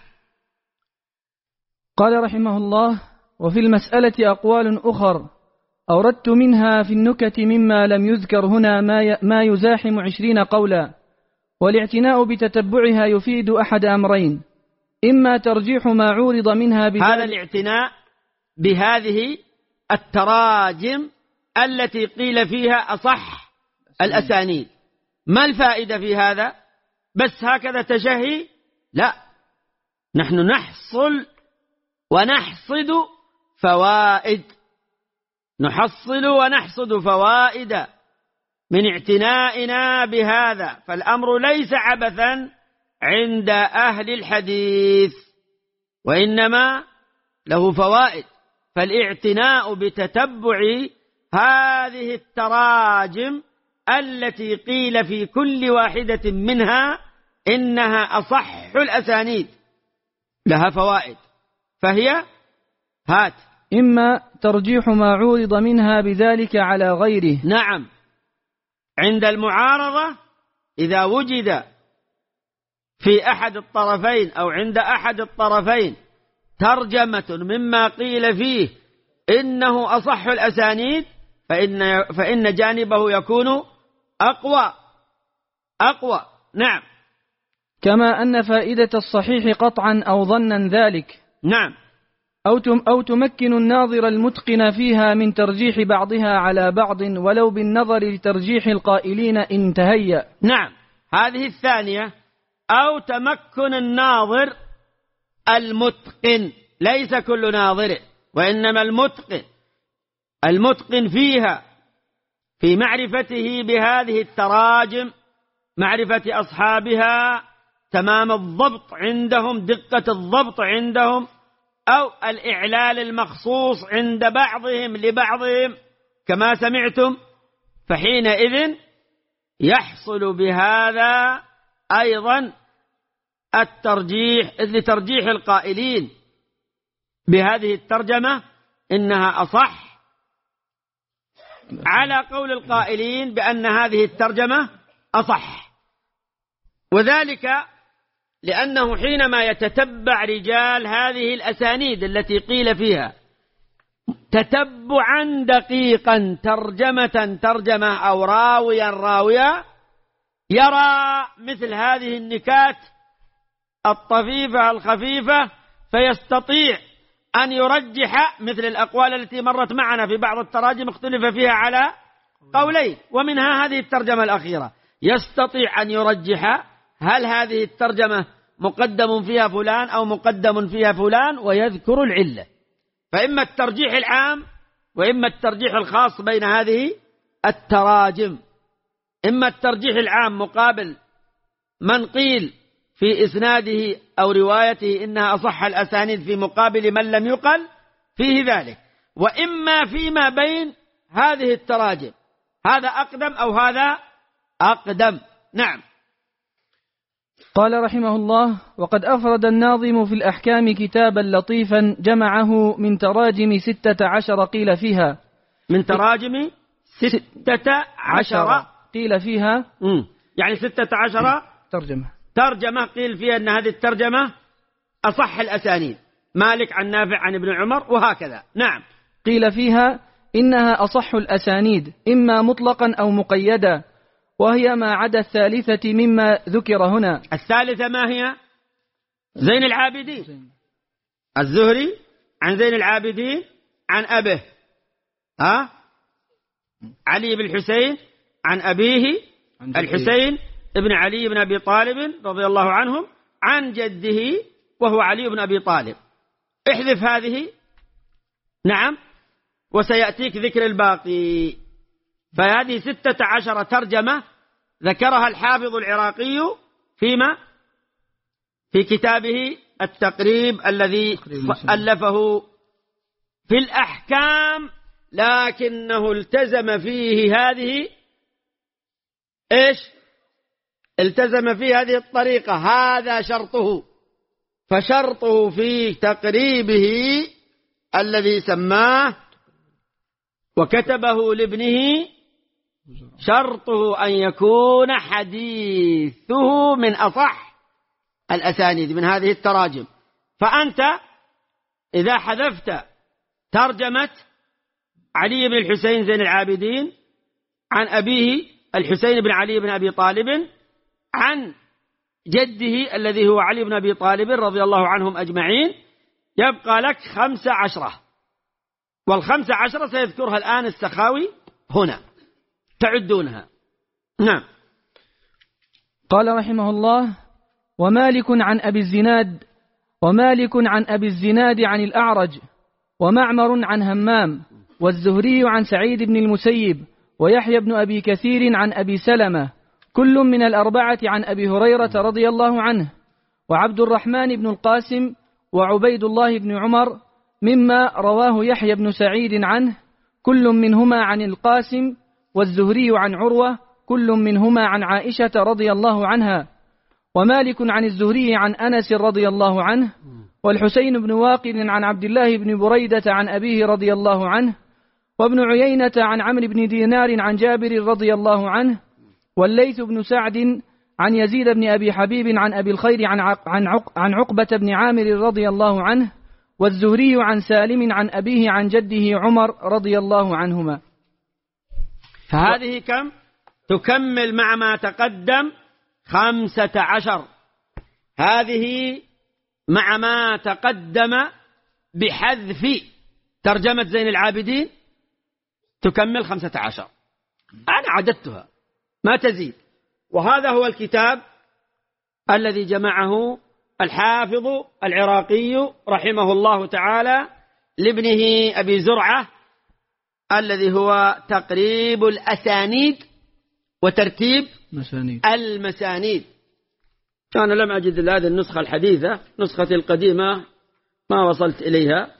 قال رحمه الله: وفي المسألة أقوال أخر أوردت منها في النكت مما لم يذكر هنا ما يزاحم عشرين قولا، والاعتناء بتتبعها يفيد أحد أمرين: إما ترجيح ما عورض منها بذلك. هذا الاعتناء بهذه التراجم التي قيل فيها أصح الأسانيد، ما الفائدة في هذا؟ بس هكذا تشهي؟ لا، نحن نحصل ونحصد فوائد، نحصل ونحصد فوائد من اعتنائنا بهذا، فالأمر ليس عبثا عند أهل الحديث، وإنما له فوائد. فالاعتناء بتتبع هذه التراجم التي قيل في كل واحدة منها إنها أصح الأسانيد لها فوائد، فهي هات: إما ترجيح ما عورض منها بذلك على غيره. نعم، عند المعارضة إذا وجد في أحد الطرفين أو عند أحد الطرفين ترجمة مما قيل فيه إنه أصح الأسانيد، فإن, فإن جانبه يكون أقوى أقوى. نعم. كما أن فائدة الصحيح قطعا أو ظنا ذلك. نعم. أو تمكن الناظر المتقن فيها من ترجيح بعضها على بعض ولو بالنظر لترجيح القائلين إن تهيأ. نعم، هذه الثانية. أو تمكن الناظر المتقن، ليس كل ناظر، وإنما المتقن، المتقن فيها في معرفته بهذه التراجم، معرفة أصحابها، تمام الضبط عندهم، دقة الضبط عندهم، أو الإعلال المخصوص عند بعضهم لبعضهم كما سمعتم، فحينئذ يحصل بهذا أيضا الترجيح، لترجيح القائلين بهذه الترجمة إنها أصح، على قول القائلين بأن هذه الترجمة أصح. وذلك لأنه حينما يتتبع رجال هذه الأسانيد التي قيل فيها تتبعا دقيقا، ترجمة ترجمة أو راويا راويا، يرى مثل هذه النكات الطفيفة الخفيفة، فيستطيع أن يرجح مثل الأقوال التي مرت معنا في بعض التراجم اختلف فيها على قولين، ومنها هذه الترجمة الأخيرة، يستطيع أن يرجح هل هذه الترجمة مقدم فيها فلان أو مقدم فيها فلان، ويذكر العلة. فإما الترجيح العام وإما الترجيح الخاص بين هذه التراجم، إما الترجيح العام مقابل من قيل في إسناده أو روايته إنها أصح الأسانيد في مقابل من لم يقل فيه ذلك، وإما فيما بين هذه التراجم، هذا أقدم أو هذا أقدم. نعم. قال رحمه الله: وقد أفرد الناظم في الأحكام كتابا لطيفا جمعه من تراجم ستة عشر قيل فيها، من تراجم ستة عشر قيل فيها، مم. يعني ستة عشر ترجمة ترجمة قيل فيها أن هذه الترجمة أصح الأسانيد، مالك عن نافع عن ابن عمر وهكذا. نعم. قيل فيها إنها أصح الأسانيد إما مطلقا أو مقيدا، وهي ما عدا الثالثة مما ذكر هنا. الثالثة ما هي؟ زين العابدين، الزهري عن زين العابدين عن أبيه ها علي بن الحسين عن أبيه الحسين ابن علي بن أبي طالب رضي الله عنهم عن جده وهو علي بن أبي طالب. احذف هذه. نعم. وسيأتيك ذكر الباقي. فهذه ستة عشر ترجمة ذكرها الحافظ العراقي فيما في كتابه التقريب الذي ألفه في الأحكام، لكنه التزم فيه هذه إيش التزم فيه هذه الطريقة، هذا شرطه. فشرطه في تقريبه الذي سماه وكتبه لابنه شرطه أن يكون حديثه من أصح الأسانيد من هذه التراجم. فأنت إذا حذفت ترجمة علي بن الحسين زين العابدين عن أبيه الحسين بن علي بن أبي طالب عن جده الذي هو علي بن أبي طالب رضي الله عنهم أجمعين، يبقى لك خمسة عشرة، والخمسة عشرة سيذكرها الآن السخاوي هنا تعدونها. نعم. قال رحمه الله: ومالك عن أبي الزناد ومالك عن أبي الزناد عن الأعرج ومعمر عن همام والزهري عن سعيد بن المسيب ويحيى بن أبي كثير عن أبي سلمة كل من الأربعة عن أبي هريرة رضي الله عنه وعبد الرحمن بن القاسم وعبيد الله بن عمر مما رواه يحيى بن سعيد عنه كل منهما عن القاسم والزهري عن عروة كل منهما عن عائشة رضي الله عنها. ومالك عن الزهري عن أنس رضي الله عنه والحسين بن واقد عن عبد الله بن بريدة عن أبيه رضي الله عنه وابن عيينة عن عمرو بن دينار عن جابر رضي الله عنه والليث بن سعد عن يزيد بن أبي حبيب عن أبي الخير عن عن عقبة بن عامر رضي الله عنه والزهري عن سالم عن أبيه عن جده عمر رضي الله عنهما. فهذه كم تكمل مع ما تقدم خمسة عشر. هذه مع ما تقدم بحذف ترجمة زين العابدين تكمل خمسة عشر. أنا عددتها ما تزيد. وهذا هو الكتاب الذي جمعه الحافظ العراقي رحمه الله تعالى لابنه أبي زرعة الذي هو تقريب الأسانيد وترتيب مسانيد. المسانيد. أنا لم أجد هذه النسخة الحديثة، نسختي القديمة ما وصلت إليها.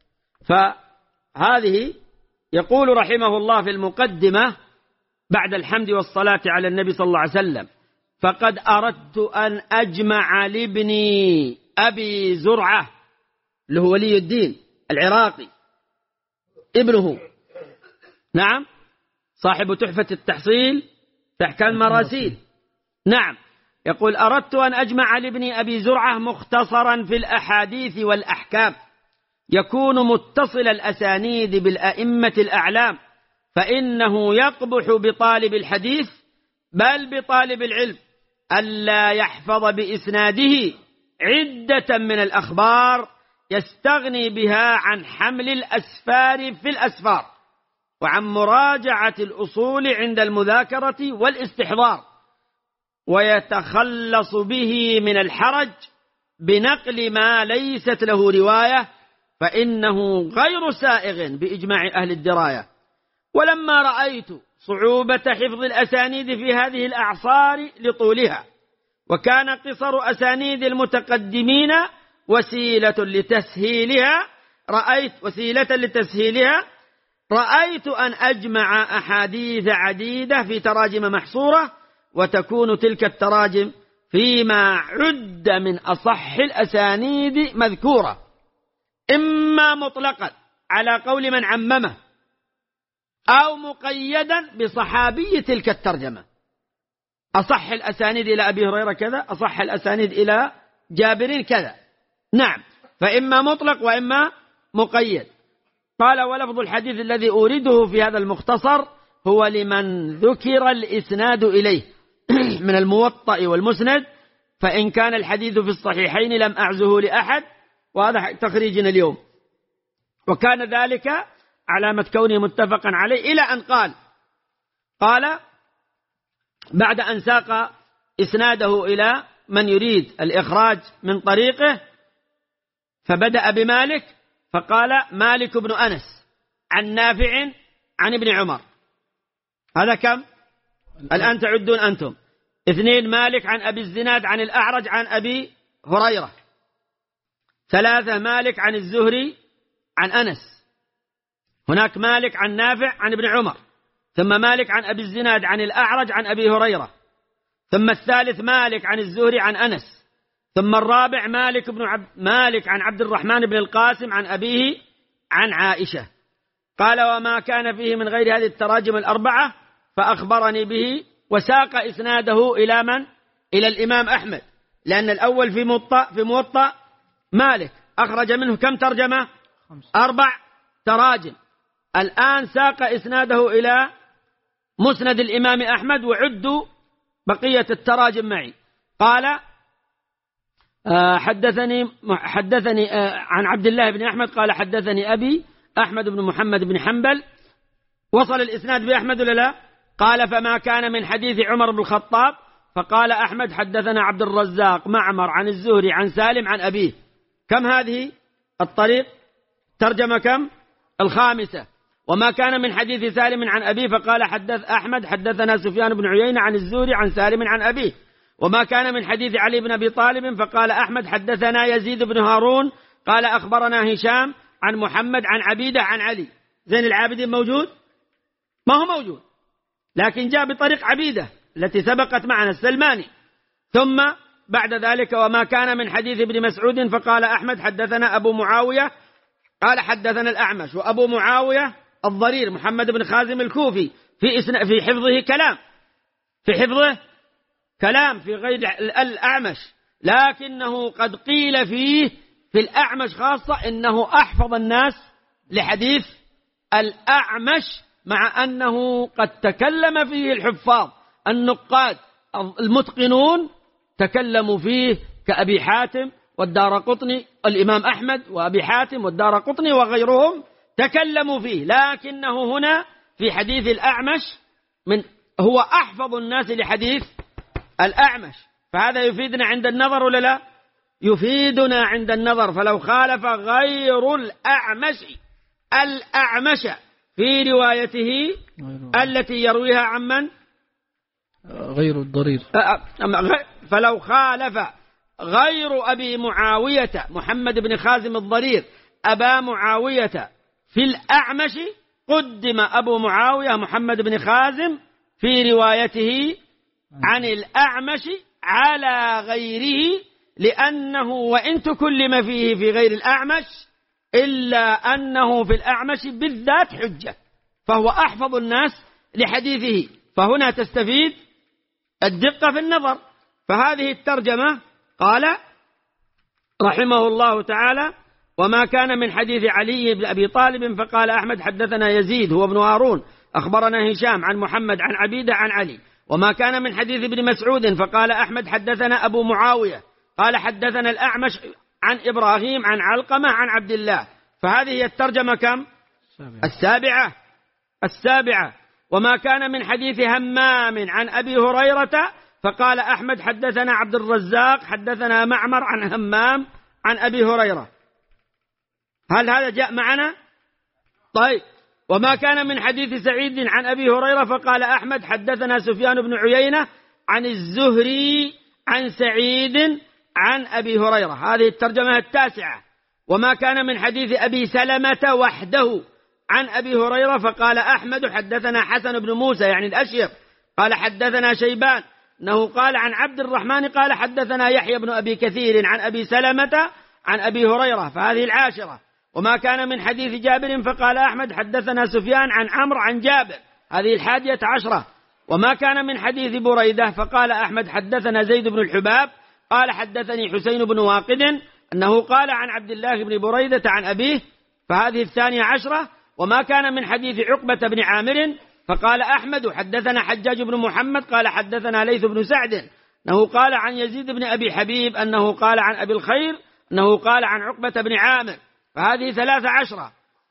فهذه يقول رحمه الله في المقدمة بعد الحمد والصلاة على النبي صلى الله عليه وسلم: فقد أردت أن أجمع لابني أبي زرعة اللي هو ولي الدين العراقي ابنه، نعم، صاحب تحفة التحصيل في أحكام المراسيل. نعم، يقول: أردت أن أجمع لابني أبي زرعة مختصرا في الأحاديث والأحكام يكون متصل الأسانيد بالأئمة الأعلام، فإنه يقبح بطالب الحديث بل بطالب العلم ألا يحفظ بإسناده عدة من الأخبار يستغني بها عن حمل الأسفار في الأسفار وعن مراجعة الأصول عند المذاكرة والاستحضار، ويتخلص به من الحرج بنقل ما ليست له رواية، فإنه غير سائغ بإجماع أهل الدراية. ولما رأيت صعوبة حفظ الأسانيد في هذه الأعصار لطولها، وكان قصر أسانيد المتقدمين وسيلة لتسهيلها رأيت وسيلة لتسهيلها رأيت أن أجمع أحاديث عديدة في تراجم محصورة، وتكون تلك التراجم فيما عد من أصح الأسانيد مذكورة، إما مطلقا على قول من عممه أو مقيدا بصحابي تلك الترجمة. أصح الأسانيد إلى أبي هريرة كذا، أصح الأسانيد إلى جابر كذا. نعم، فإما مطلق وإما مقيد. قال: ولفظ الحديث الذي أورده في هذا المختصر هو لمن ذكر الإسناد إليه من الموطأ والمسند، فإن كان الحديث في الصحيحين لم أعزه لأحد، وهذا تخريجنا اليوم. وكان ذلك علامة كونه متفقا عليه، إلى أن قال قال بعد أن ساق إسناده إلى من يريد الإخراج من طريقه، فبدأ بمالك فقال مالك بن أنس عن نافع عن ابن عمر. هذا كم؟ الآن تعدون أنتم. اثنين، مالك عن أبي الزناد عن الأعرج عن أبي هريرة. ثلاثة، مالك عن الزهري عن أنس. هناك مالك عن نافع عن ابن عمر، ثم مالك عن أبي الزناد عن الأعرج عن أبي هريرة، ثم الثالث مالك عن الزهري عن أنس، ثم الرابع مالك بن عبد مالك عن عبد الرحمن بن القاسم عن أبيه عن عائشة. قال وما كان فيه من غير هذه التراجم الأربعة فأخبرني به، وساق إسناده إلى من؟ إلى الإمام أحمد، لأن الأول في موطأ في موطأ مالك أخرج منه كم ترجمة؟ أربع تراجم. الآن ساق إسناده إلى مسند الإمام أحمد، وعدوا بقية التراجم معي. قال حدثني حدثني عن عبد الله بن أحمد قال حدثني أبي أحمد بن محمد بن حنبل. وصل الإسناد بأحمد ولا لا؟ قال فما كان من حديث عمر بن الخطاب، فقال أحمد حدثنا عبد الرزاق معمر عن الزهري عن سالم عن أبيه. كم هذه الطريق؟ ترجمة كم؟ الخامسة. وما كان من حديث سالم عن أبيه، فقال حدث أحمد حدثنا سفيان بن عيينة عن الزهري عن سالم عن أبيه. وما كان من حديث علي بن أبي طالب، فقال أحمد حدثنا يزيد بن هارون قال أخبرنا هشام عن محمد عن عبيدة عن علي. زين العابدين موجود؟ ما هو موجود، لكن جاء بطريق عبيدة التي سبقت معنا السلماني. ثم بعد ذلك وما كان من حديث ابن مسعود، فقال أحمد حدثنا أبو معاوية قال حدثنا الأعمش. وأبو معاوية الضرير محمد بن خازم الكوفي في إسنا في حفظه كلام في حفظه كلام في غير الأعمش، لكنه قد قيل فيه في الأعمش خاصة إنه أحفظ الناس لحديث الأعمش، مع أنه قد تكلم فيه الحفاظ النقاد المتقنون تكلموا فيه كأبي حاتم والدارقطني، الإمام أحمد وأبي حاتم والدارقطني وغيرهم تكلموا فيه، لكنه هنا في حديث الأعمش من هو أحفظ الناس لحديث الأعمش. فهذا يفيدنا عند النظر ولا لا؟ يفيدنا عند النظر. فلو خالف غير الأعمش الأعمش في روايته التي يرويها عمن؟ غير الضرير. فلو خالف غير أبي معاوية محمد بن خازم الضرير أبا معاوية في الأعمش، قدم أبو معاوية محمد بن خازم في روايته عن الأعمش على غيره، لأنه وإن تكلم فيه في غير الأعمش إلا أنه في الأعمش بالذات حجة، فهو أحفظ الناس لحديثه. فهنا تستفيد الدقة في النظر. فهذه الترجمة قال رحمه الله تعالى وما كان من حديث علي بن أبي طالب، فقال أحمد حدثنا يزيد هو ابن هارون أخبرنا هشام عن محمد عن عبيدة عن علي. وما كان من حديث ابن مسعود، فقال أحمد حدثنا أبو معاوية قال حدثنا الأعمش عن إبراهيم عن علقمة عن عبد الله. فهذه هي الترجمة كم؟ السابعة السابعة. وما كان من حديث همام عن أبي هريرة، فقال أحمد حدثنا عبد الرزاق حدثنا معمر عن همام عن أبي هريرة. هل هذا جاء معنا؟ طيب. وما كان من حديث سعيد عن أبي هريرة، فقال أحمد حدثنا سفيان بن عيينة عن الزهري عن سعيد عن أبي هريرة. هذه الترجمة التاسعة. وما كان من حديث أبي سلمة وحده عن أبي هريرة، فقال أحمد حدثنا حسن بن موسى يعني الأشير قال حدثنا شيبان أنه قال عن عبد الرحمن قال حدثنا يحيى بن أبي كثير عن أبي سلمة عن أبي هريرة. فهذه العاشرة. وما كان من حديث جابر، فقال أحمد حدثنا سفيان عن عمرو عن جابر. هذه الحادية عشرة. وما كان من حديث بريدة، فقال أحمد حدثنا زيد بن الحباب قال حدثني حسين بن واقد أنه قال عن عبد الله بن بريدة عن أبيه. فهذه الثانية عشرة. وما كان من حديث عقبة بن عامر، فقال أحمد حدثنا حجاج بن محمد قال حدثنا ليث بن سعد أنه قال عن يزيد بن أبي حبيب أنه قال عن أبي الخير أنه قال عن عقبة بن عامر. فهذه ثلاثة عشرة.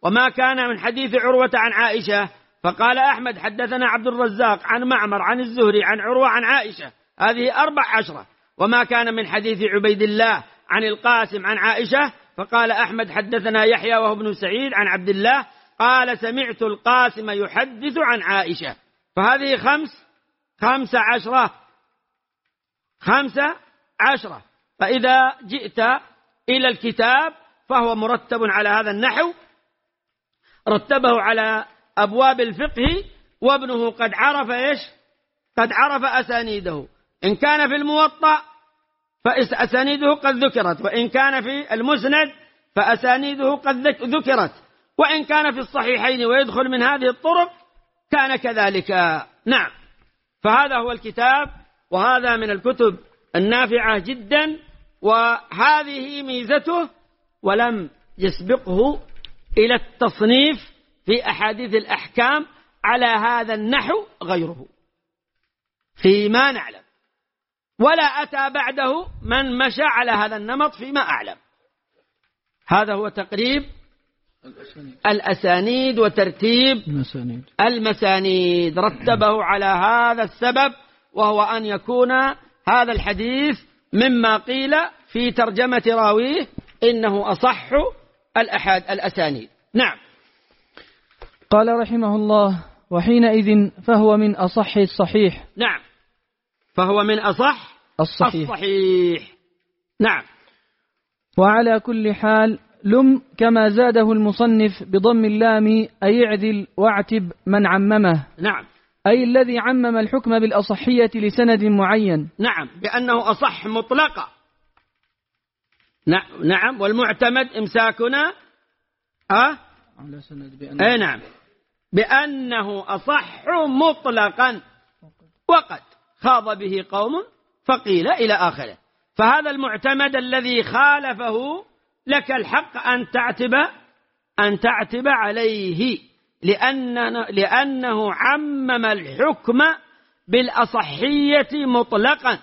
وما كان من حديث عروة عن عائشة فقال أحمد حدثنا عبد الرزاق عن معمر عن الزهري عن عروة عن عائشة، هذه أربع عشرة. وما كان من حديث عبيد الله عن القاسم عن عائشة فقال أحمد حدثنا يحيى وهو ابن سعيد عن عبد الله قال سمعت القاسم يحدث عن عائشة. فهذه خمس خمس عشرة خمسة عشرة. فإذا جئت إلى الكتاب فهو مرتب على هذا النحو، رتبه على أبواب الفقه، وابنه قد عرف إيش؟ قد عرف أسانيده. إن كان في الموطأ فأسانيده قد ذكرت، وإن كان في المسند فأسانيده قد ذكرت، وإن كان في الصحيحين ويدخل من هذه الطرق كان كذلك. نعم. فهذا هو الكتاب، وهذا من الكتب النافعة جدا، وهذه ميزته، ولم يسبقه إلى التصنيف في أحاديث الأحكام على هذا النحو غيره فيما نعلم، ولا أتى بعده من مشى على هذا النمط فيما أعلم. هذا هو تقريب الأسانيد وترتيب المسانيد. المسانيد رتبه على هذا السبب، وهو أن يكون هذا الحديث مما قيل في ترجمة راويه إنه أصح الأحاد الأسانيد. نعم. قال رحمه الله: وحينئذ فهو من أصح الصحيح. نعم، فهو من أصح الصحيح, الصحيح. نعم. وعلى كل حال لم كما زاده المصنف بضم اللام أي اعدل واعتب من عممه. نعم. أي الذي عمم الحكم بالأصحية لسند معين. نعم، بأنه أصح مطلقا. نعم. والمعتمد إمساكنا أه؟ على سند بأنه أي نعم بأنه أصح مطلقا، وقد خاض به قوم فقيل إلى آخره. فهذا المعتمد الذي خالفه لك الحق أن تعتب أن تعتب عليه، لأنه, لأنه عمم الحكم بالأصحية مطلقا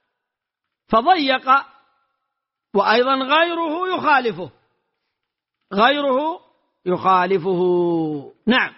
فضيق، وأيضا غيره يخالفه غيره يخالفه. نعم.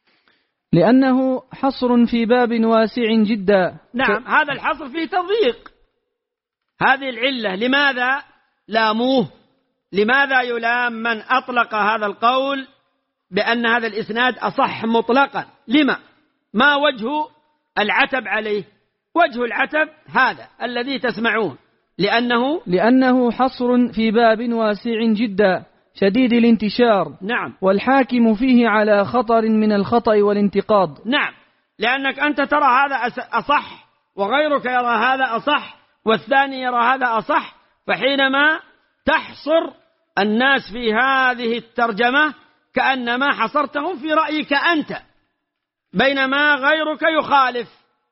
لأنه حصر في باب واسع جدا. نعم. ف... هذا الحصر فيه تضييق. هذه العلة. لماذا لاموه؟ لماذا يلام من أطلق هذا القول بأن هذا الإسناد أصح مطلقا؟ لما؟ ما وجه العتب عليه؟ وجه العتب هذا الذي تسمعون، لأنه لأنه حصر في باب واسع جدا شديد الانتشار. نعم. والحاكم فيه على خطر من الخطأ والانتقاض. نعم. لأنك أنت ترى هذا أصح، وغيرك يرى هذا أصح، والثاني يرى هذا أصح، فحينما تحصر الناس في هذه الترجمة كأنما حصرتهم في رأيك أنت، بينما غيرك يخالف،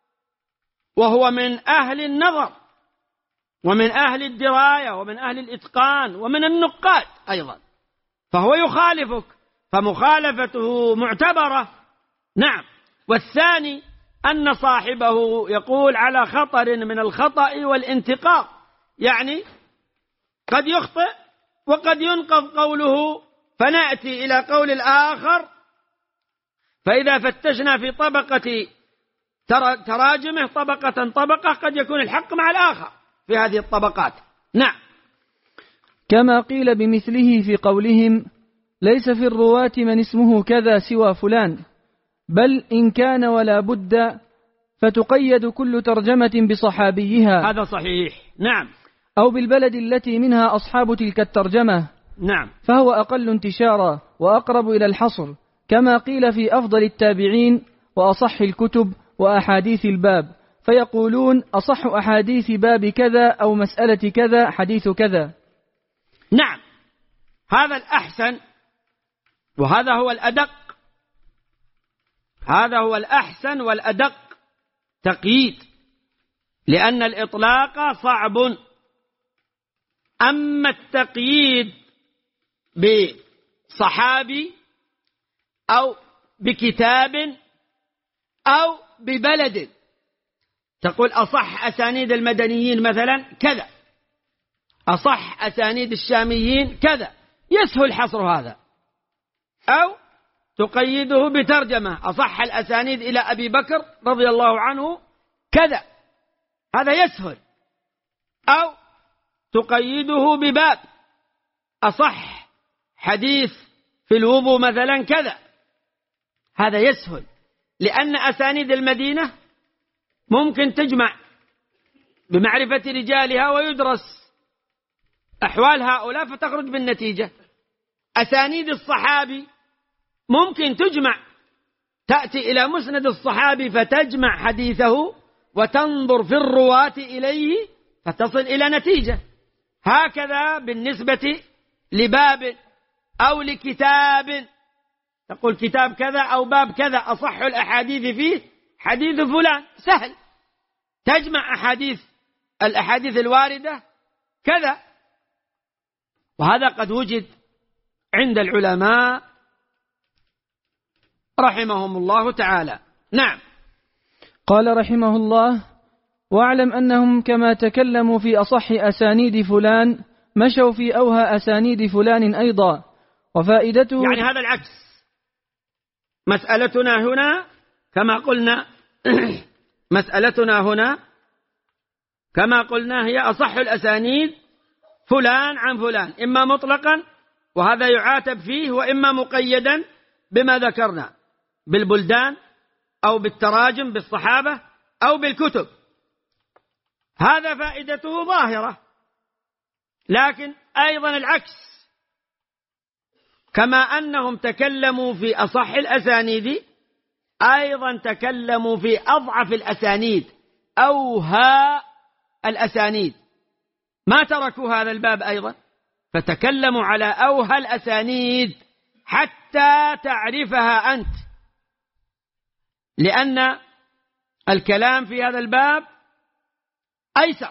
وهو من أهل النظر ومن أهل الدراية ومن أهل الإتقان ومن النقاد أيضا، فهو يخالفك، فمخالفته معتبرة. نعم. والثاني أن صاحبه يقول على خطر من الخطأ والانتقاض، يعني قد يخطئ وقد ينقض قوله، فنأتي إلى قول الآخر، فإذا فتشنا في طبقة تراجمه طبقة طبقة قد يكون الحق مع الآخر في هذه الطبقات. نعم. كما قيل بمثله في قولهم: ليس في الرواة من اسمه كذا سوى فلان، بل إن كان ولا بد فتقيد كل ترجمة بصحابيها. هذا صحيح. نعم. أو بالبلد التي منها أصحاب تلك الترجمة. نعم. فهو أقل انتشارا وأقرب إلى الحصر، كما قيل في أفضل التابعين وأصح الكتب وأحاديث الباب، فيقولون أصح أحاديث باب كذا أو مسألة كذا حديث كذا. نعم. هذا الأحسن، وهذا هو الأدق، هذا هو الأحسن والأدق تقييد، لأن الإطلاق صعب. أما التقييد بصحابي أو بكتاب أو ببلد، تقول أصح أسانيد المدنيين مثلا كذا، أصح أسانيد الشاميين كذا، يسهل حصر هذا. أو تقيده بترجمة: أصح الأسانيد إلى أبي بكر رضي الله عنه كذا، هذا يسهل. أو تقيده بباب: أصح حديث في الوضوء مثلا كذا، هذا يسهل، لأن أسانيد المدينة ممكن تجمع بمعرفة رجالها ويدرس أحوال هؤلاء فتخرج بالنتيجة. أسانيد الصحابي ممكن تجمع، تأتي إلى مسند الصحابي فتجمع حديثه وتنظر في الرواة إليه فتصل إلى نتيجة. هكذا بالنسبة لباب أو لكتاب، تقول كتاب كذا أو باب كذا أصح الأحاديث فيه حديث فلان، سهل، تجمع أحاديث الأحاديث الواردة كذا. وهذا قد وجد عند العلماء رحمهم الله تعالى. نعم. قال رحمه الله: واعلم أنهم كما تكلموا في أصح أسانيد فلان مشوا في أوهى أسانيد فلان أيضا. وفائدته يعني هذا العكس. مسألتنا هنا كما قلنا مسألتنا هنا كما قلنا هي أصح الأسانيد فلان عن فلان، إما مطلقا وهذا يعاتب فيه، وإما مقيدا بما ذكرنا بالبلدان أو بالتراجم بالصحابة أو بالكتب. هذا فائدته ظاهرة. لكن أيضا العكس، كما أنهم تكلموا في أصح الأسانيد أيضا تكلموا في أضعف الأسانيد، أوهى الأسانيد، ما تركوا هذا الباب أيضا، فتكلموا على أوهى الأسانيد حتى تعرفها أنت، لأن الكلام في هذا الباب أيسر،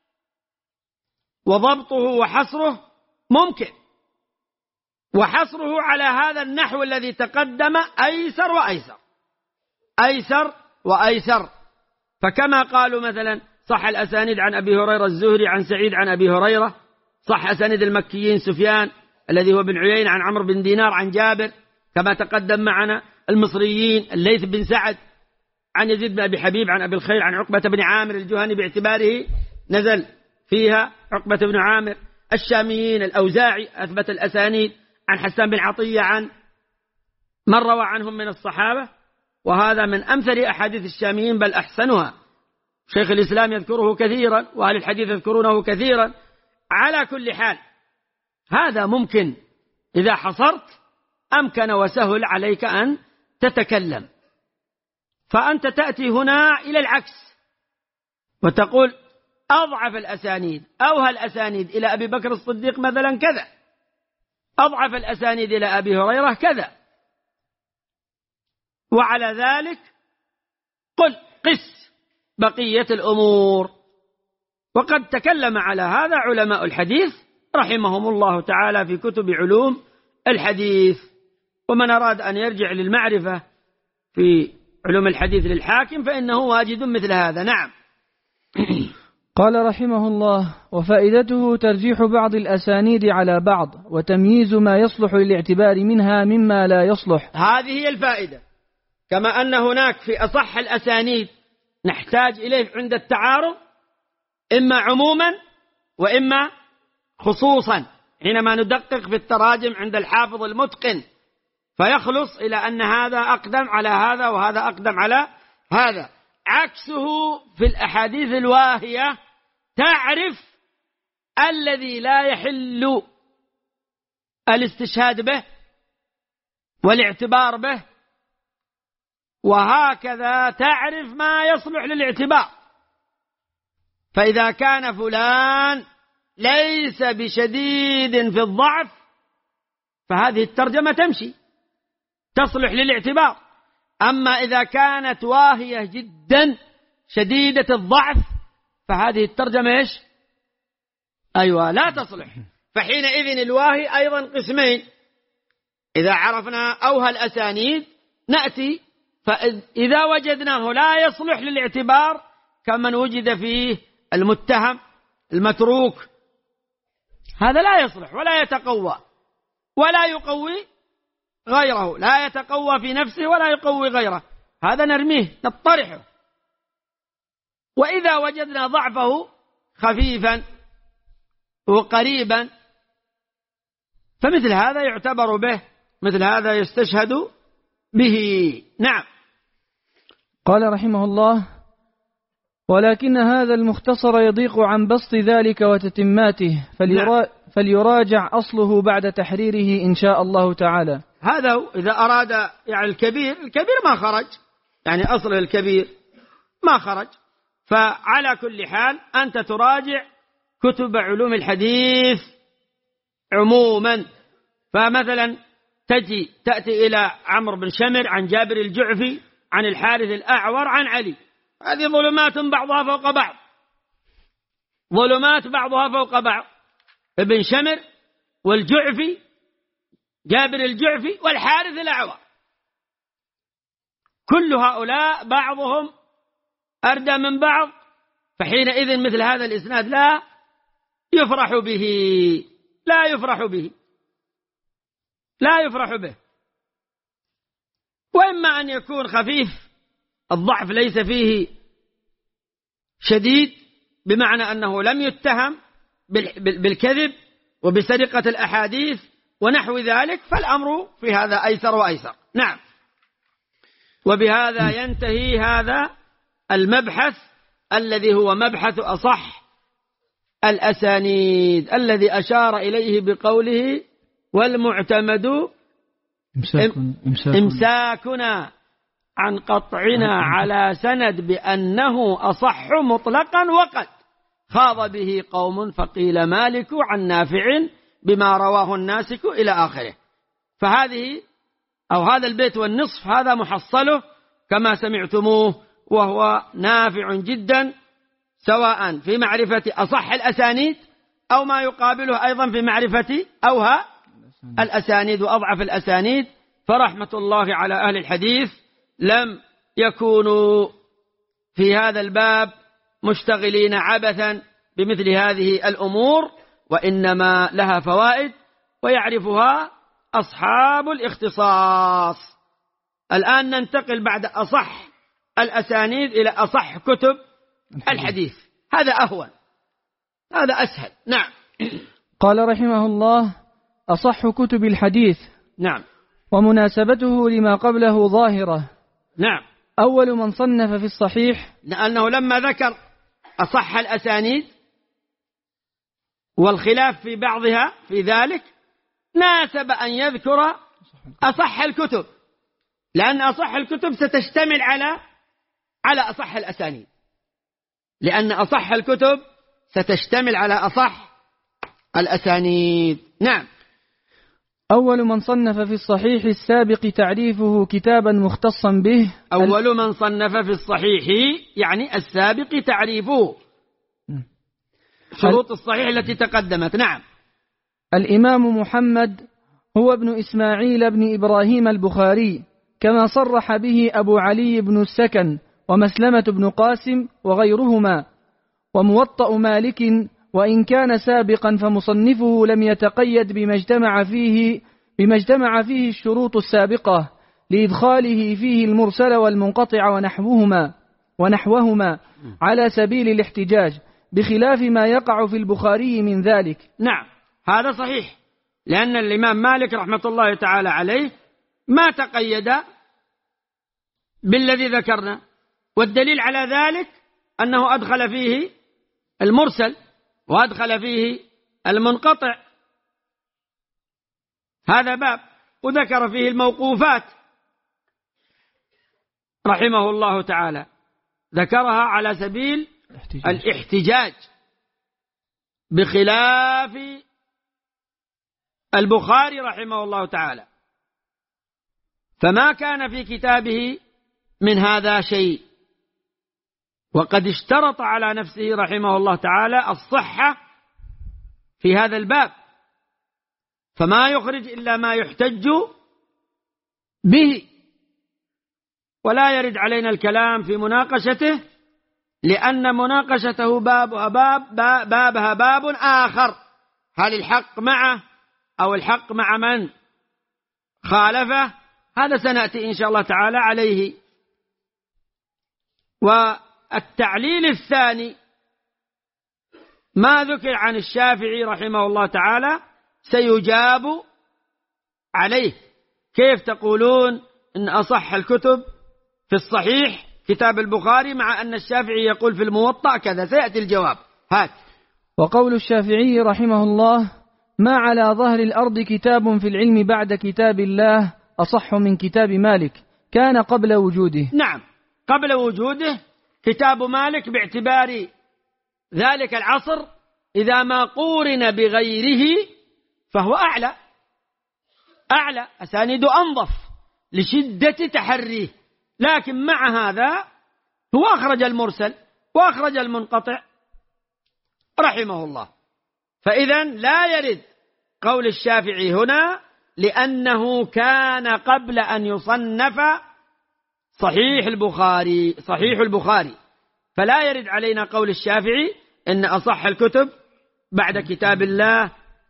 وضبطه وحصره ممكن، وحصره على هذا النحو الذي تقدم أيسر وأيسر، أيسر وأيسر. فكما قالوا مثلا صح الأسانيد عن أبي هريرة الزهري عن سعيد عن أبي هريرة، صح أسانيد المكيين سفيان الذي هو بن عيينة عن عمرو بن دينار عن جابر، كما تقدم معنا المصريين الليث بن سعد عن يزيد بن أبي حبيب عن أبي الخير عن عقبة بن عامر الجهني باعتباره نزل فيها عقبة بن عامر. الشاميين الأوزاعي أثبت الأسانيد عن حسان بن عطية عن من روى عنهم من الصحابة، وهذا من أمثل أحاديث الشاميين بل أحسنها. شيخ الإسلام يذكره كثيرا وأهل الحديث يذكرونه كثيرا. على كل حال هذا ممكن إذا حصرت أمكن وسهل عليك أن تتكلم. فأنت تأتي هنا إلى العكس وتقول أضعف الأسانيد، أوهى الأسانيد إلى أبي بكر الصديق مثلا كذا، أضعف الأسانيد إلى أبي هريرة كذا، وعلى ذلك قل قس بقية الأمور. وقد تكلم على هذا علماء الحديث رحمهم الله تعالى في كتب علوم الحديث. ومن أراد أن يرجع للمعرفة في علوم الحديث للحاكم فإنه واجد مثل هذا. نعم. قال رحمه الله: وفائدته ترجيح بعض الأسانيد على بعض وتمييز ما يصلح للاعتبار منها مما لا يصلح. هذه هي الفائدة. كما أن هناك في أصح الأسانيد نحتاج إليه عند التعارض إما عموما وإما خصوصا، حينما ندقق في التراجم عند الحافظ المتقن فيخلص إلى أن هذا أقدم على هذا وهذا أقدم على هذا. عكسه في الأحاديث الواهية تعرف الذي لا يحل الاستشهاد به والاعتبار به، وهكذا تعرف ما يصلح للاعتبار. فإذا كان فلان ليس بشديد في الضعف فهذه الترجمة تمشي تصلح للاعتبار. أما إذا كانت واهية جدا شديدة الضعف فهذه الترجمة إيش؟ أيوة لا تصلح. فحينئذ الواهي أيضا قسمين، إذا عرفنا أوهى الأسانيد نأتي فإذا وجدناه لا يصلح للاعتبار كمن وجد فيه المتهم المتروك، هذا لا يصلح ولا يتقوى ولا يقوي غيره، لا يتقوى في نفسه ولا يقوي غيره، هذا نرميه نطرحه. وإذا وجدنا ضعفه خفيفا وقريبا فمثل هذا يعتبر به، مثل هذا يستشهد به. نعم. قال رحمه الله: ولكن هذا المختصر يضيق عن بسط ذلك وتتماته، فليرا نعم. فليراجع أصله بعد تحريره إن شاء الله تعالى. هذا هو إذا أراد يعني الكبير، الكبير ما خرج، يعني أصله الكبير ما خرج. فعلى كل حال أنت تراجع كتب علوم الحديث عموما. فمثلا تجي تأتي إلى عمرو بن شمر عن جابر الجعفي عن الحارث الأعور عن علي، هذه ظلمات بعضها فوق بعض، ظلمات بعضها فوق بعض. ابن شمر والجعفي، جابر الجعفي والحارث الأعور، كل هؤلاء بعضهم أردى من بعض، فحينئذ مثل هذا الإسناد لا يفرح به، لا يفرح به، لا يفرح به. وإما أن يكون خفيف الضعف ليس فيه شديد، بمعنى أنه لم يتهم بالكذب وبسرقة الأحاديث ونحو ذلك، فالأمر في هذا أيسر وأيسر. نعم. وبهذا ينتهي هذا المبحث الذي هو مبحث أصح الأسانيد، الذي أشار إليه بقوله: والمعتمد إمساكنا عن قطعنا على سند بأنه أصح مطلقا، وقد خاض به قوم فقيل مالك عن نافع بما رواه الناسك إلى آخره. فهذه أو هذا البيت والنصف هذا محصله كما سمعتموه، وهو نافع جدا سواء في معرفة أصح الأسانيد أو ما يقابله أيضا في معرفة أوهى الأسانيد وأضعف الأسانيد. فرحمة الله على أهل الحديث لم يكونوا في هذا الباب مشتغلين عبثا بمثل هذه الأمور، وإنما لها فوائد ويعرفها أصحاب الاختصاص. الآن ننتقل بعد أصح الأسانيد إلى أصح كتب الحديث، هذا أهون، هذا أسهل. نعم. قال رحمه الله: أصح كتب الحديث. نعم. ومناسبته لما قبله ظاهرة. نعم. أول من صنف في الصحيح، لأنه لما ذكر أصح الأسانيد والخلاف في بعضها في ذلك ناسب أن يذكر أصح الكتب، لأن أصح الكتب ستشتمل على على أصح الأسانيد، لأن أصح الكتب ستشتمل على أصح الأسانيد. نعم. أول من صنف في الصحيح السابق تعريفه كتابا مختصا به. أول من صنف في الصحيح يعني السابق تعريفه، شروط الصحيح التي تقدمت. نعم. الإمام محمد هو ابن إسماعيل بن إبراهيم البخاري، كما صرح به أبو علي بن السكن ومسلمة بن قاسم وغيرهما. وموطأ مالك وإن كان سابقا فمصنفه لم يتقيد بما اجتمع فيه بما اجتمع فيه الشروط السابقة لإدخاله فيه المرسل والمنقطع ونحوهما ونحوهما على سبيل الاحتجاج، بخلاف ما يقع في البخاري من ذلك. نعم، هذا صحيح، لأن الإمام مالك رحمة الله تعالى عليه ما تقيد بالذي ذكرنا، والدليل على ذلك أنه أدخل فيه المرسل وأدخل فيه المنقطع، هذا باب، وذكر فيه الموقوفات رحمه الله تعالى، ذكرها على سبيل الاحتجاج، بخلاف البخاري رحمه الله تعالى، فما كان في كتابه من هذا شيء، وقد اشترط على نفسه رحمه الله تعالى الصحة في هذا الباب، فما يخرج إلا ما يحتج به، ولا يرد علينا الكلام في مناقشته، لأن مناقشته بابها باب بابها باب آخر، هل الحق معه أو الحق مع من خالفه، هذا سنأتي إن شاء الله تعالى عليه. والتعليل الثاني ما ذكر عن الشافعي رحمه الله تعالى سيجاب عليه. كيف تقولون إن أصح الكتب في الصحيح كتاب البخاري مع أن الشافعي يقول في الموطأ كذا؟ سيأتي الجواب. هات. وقول الشافعي رحمه الله: ما على ظهر الأرض كتاب في العلم بعد كتاب الله أصح من كتاب مالك، كان قبل وجوده. نعم، قبل وجوده كتاب مالك باعتبار ذلك العصر إذا ما قورن بغيره فهو أعلى أعلى أسانيد أنظف لشدة تحريه. لكن مع هذا هو أخرج المرسل وأخرج المنقطع رحمه الله. فإذا لا يرد قول الشافعي هنا لأنه كان قبل أن يصنف صحيح البخاري صحيح البخاري فلا يرد علينا قول الشافعي إن أصح الكتب بعد كتاب الله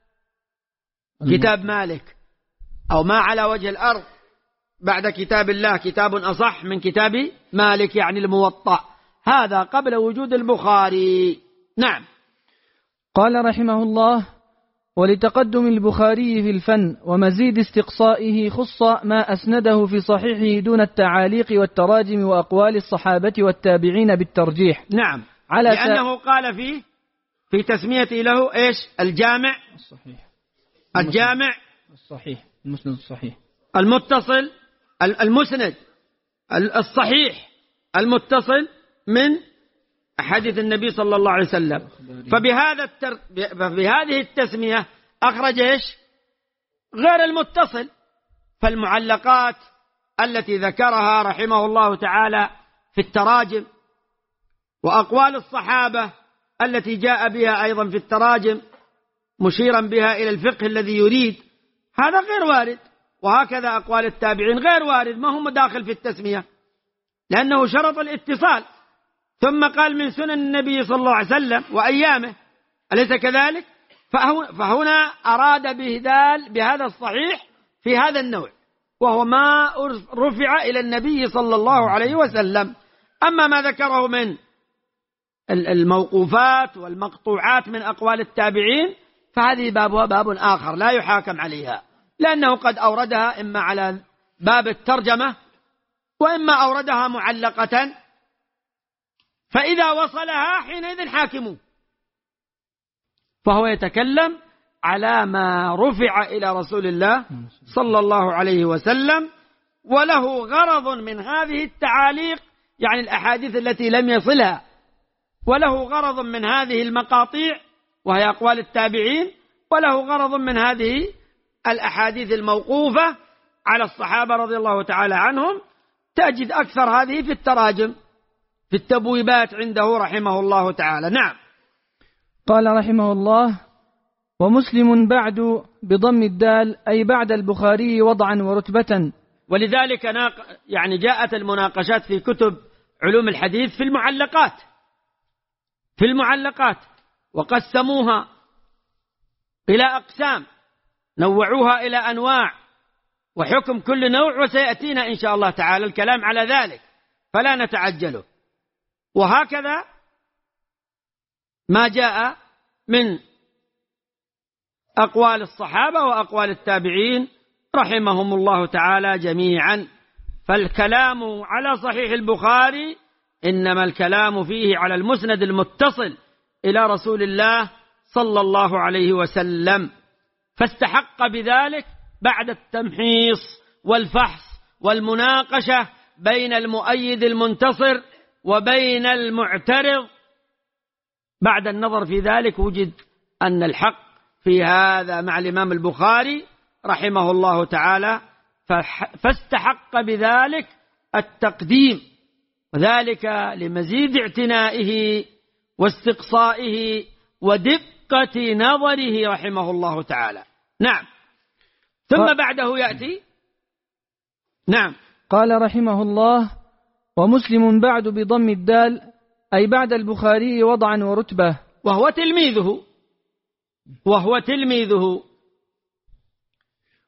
كتاب مالك، أو ما على وجه الأرض بعد كتاب الله كتاب أصح من كتاب مالك، يعني الموطأ. هذا قبل وجود البخاري. نعم. قال رحمه الله: ولتقدم البخاري في الفن ومزيد استقصائه خص ما أسنده في صحيحه دون التعاليق والتراجم وأقوال الصحابة والتابعين بالترجيح. نعم، على لأنه قال فيه في تسميته له إيش؟ الجامع الصحيح، الجامع الصحيح، المسند الصحيح، المتصل، المسند الصحيح المتصل من حديث النبي صلى الله عليه وسلم. فبهذا التر... بهذه التسمية أخرج إيش؟ غير المتصل. فالمعلقات التي ذكرها رحمه الله تعالى في التراجم وأقوال الصحابة التي جاء بها أيضا في التراجم مشيرا بها إلى الفقه الذي يريد، هذا غير وارد. وهكذا أقوال التابعين غير وارد، ما هم داخل في التسمية، لأنه شرط الاتصال. ثم قال من سنن النبي صلى الله عليه وسلم وأيامه، أليس كذلك؟ فهنا أراد بهدال بهذا الصحيح في هذا النوع، وهو ما رفع إلى النبي صلى الله عليه وسلم. أما ما ذكره من الموقوفات والمقطوعات من أقوال التابعين فهذه بابها باب آخر لا يحاكم عليها، لأنه قد أوردها إما على باب الترجمة وإما أوردها معلقة، فإذا وصلها حينئذ حاكموا. فهو يتكلم على ما رفع إلى رسول الله صلى الله عليه وسلم، وله غرض من هذه التعاليق، يعني الأحاديث التي لم يصلها، وله غرض من هذه المقاطيع وهي أقوال التابعين، وله غرض من هذه الأحاديث الموقوفة على الصحابة رضي الله تعالى عنهم. تجد أكثر هذه في التراجم في التبويبات عنده رحمه الله تعالى. نعم. قال رحمه الله: ومسلم بعد بضم الدال أي بعد البخاري وضعا ورتبة. ولذلك ناق... يعني جاءت المناقشات في كتب علوم الحديث في المعلقات في المعلقات وقسموها إلى أقسام، نوعوها إلى أنواع، وحكم كل نوع وسيأتينا إن شاء الله تعالى الكلام على ذلك، فلا نتعجله. وهكذا ما جاء من أقوال الصحابة وأقوال التابعين رحمهم الله تعالى جميعا. فالكلام على صحيح البخاري إنما الكلام فيه على المسند المتصل إلى رسول الله صلى الله عليه وسلم، فاستحق بذلك بعد التمحيص والفحص والمناقشة بين المؤيد المنتصر وبين المعترض، بعد النظر في ذلك وجد أن الحق في هذا مع الإمام البخاري رحمه الله تعالى، فاستحق بذلك التقديم، وذلك لمزيد اعتنائه واستقصائه ودقة نظره رحمه الله تعالى. نعم. ثم بعده يأتي. نعم. قال رحمه الله: ومسلم بعد بضم الدال أي بعد البخاري وضعا ورتبة. وهو تلميذه وهو تلميذه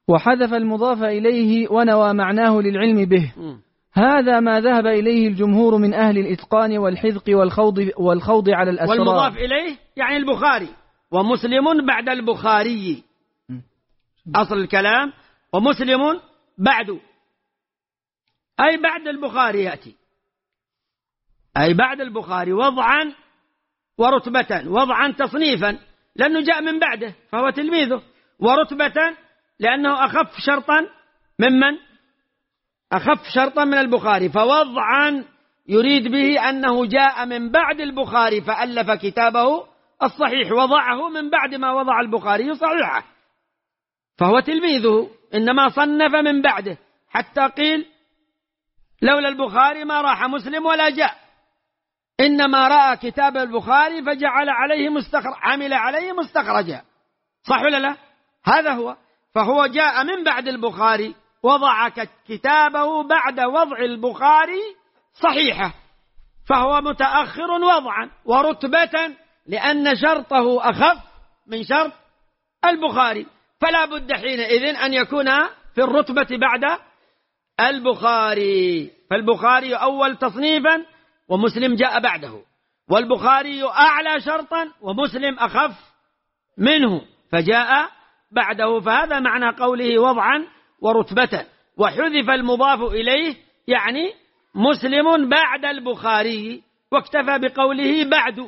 وحذف المضاف إليه ونوى معناه للعلم به. م. هذا ما ذهب إليه الجمهور من أهل الإتقان والحذق والخوض, والخوض على الأسرار. والمضاف إليه يعني البخاري، ومسلم بعد البخاري أصل الكلام، ومسلم بعد أي بعد البخاري يأتي، أي بعد البخاري وضعا ورتبة. وضعا تصنيفا لأنه جاء من بعده فهو تلميذه، ورتبة لأنه أخف شرطا ممن أخف شرطا من البخاري. فوضعا يريد به أنه جاء من بعد البخاري فألف كتابه الصحيح، وضعه من بعد ما وضع البخاري صحيحه، فهو تلميذه إنما صنف من بعده، حتى قيل لولا البخاري ما راح مسلم ولا جاء، إنما رأى كتاب البخاري فجعل عليه مستخرج، عمل عليه مستخرجا. صح ولا لا؟ هذا هو. فهو جاء من بعد البخاري، وضع كتابه بعد وضع البخاري صحيحة، فهو متأخر وضعا ورتبة لأن شرطه أخف من شرط البخاري، فلا بد حينئذ أن يكون في الرتبة بعد البخاري. فالبخاري أول تصنيفا ومسلم جاء بعده، والبخاري أعلى شرطا ومسلم أخف منه فجاء بعده. فهذا معنى قوله وضعا ورتبة. وحذف المضاف إليه يعني مسلم بعد البخاري، واكتفى بقوله بعد،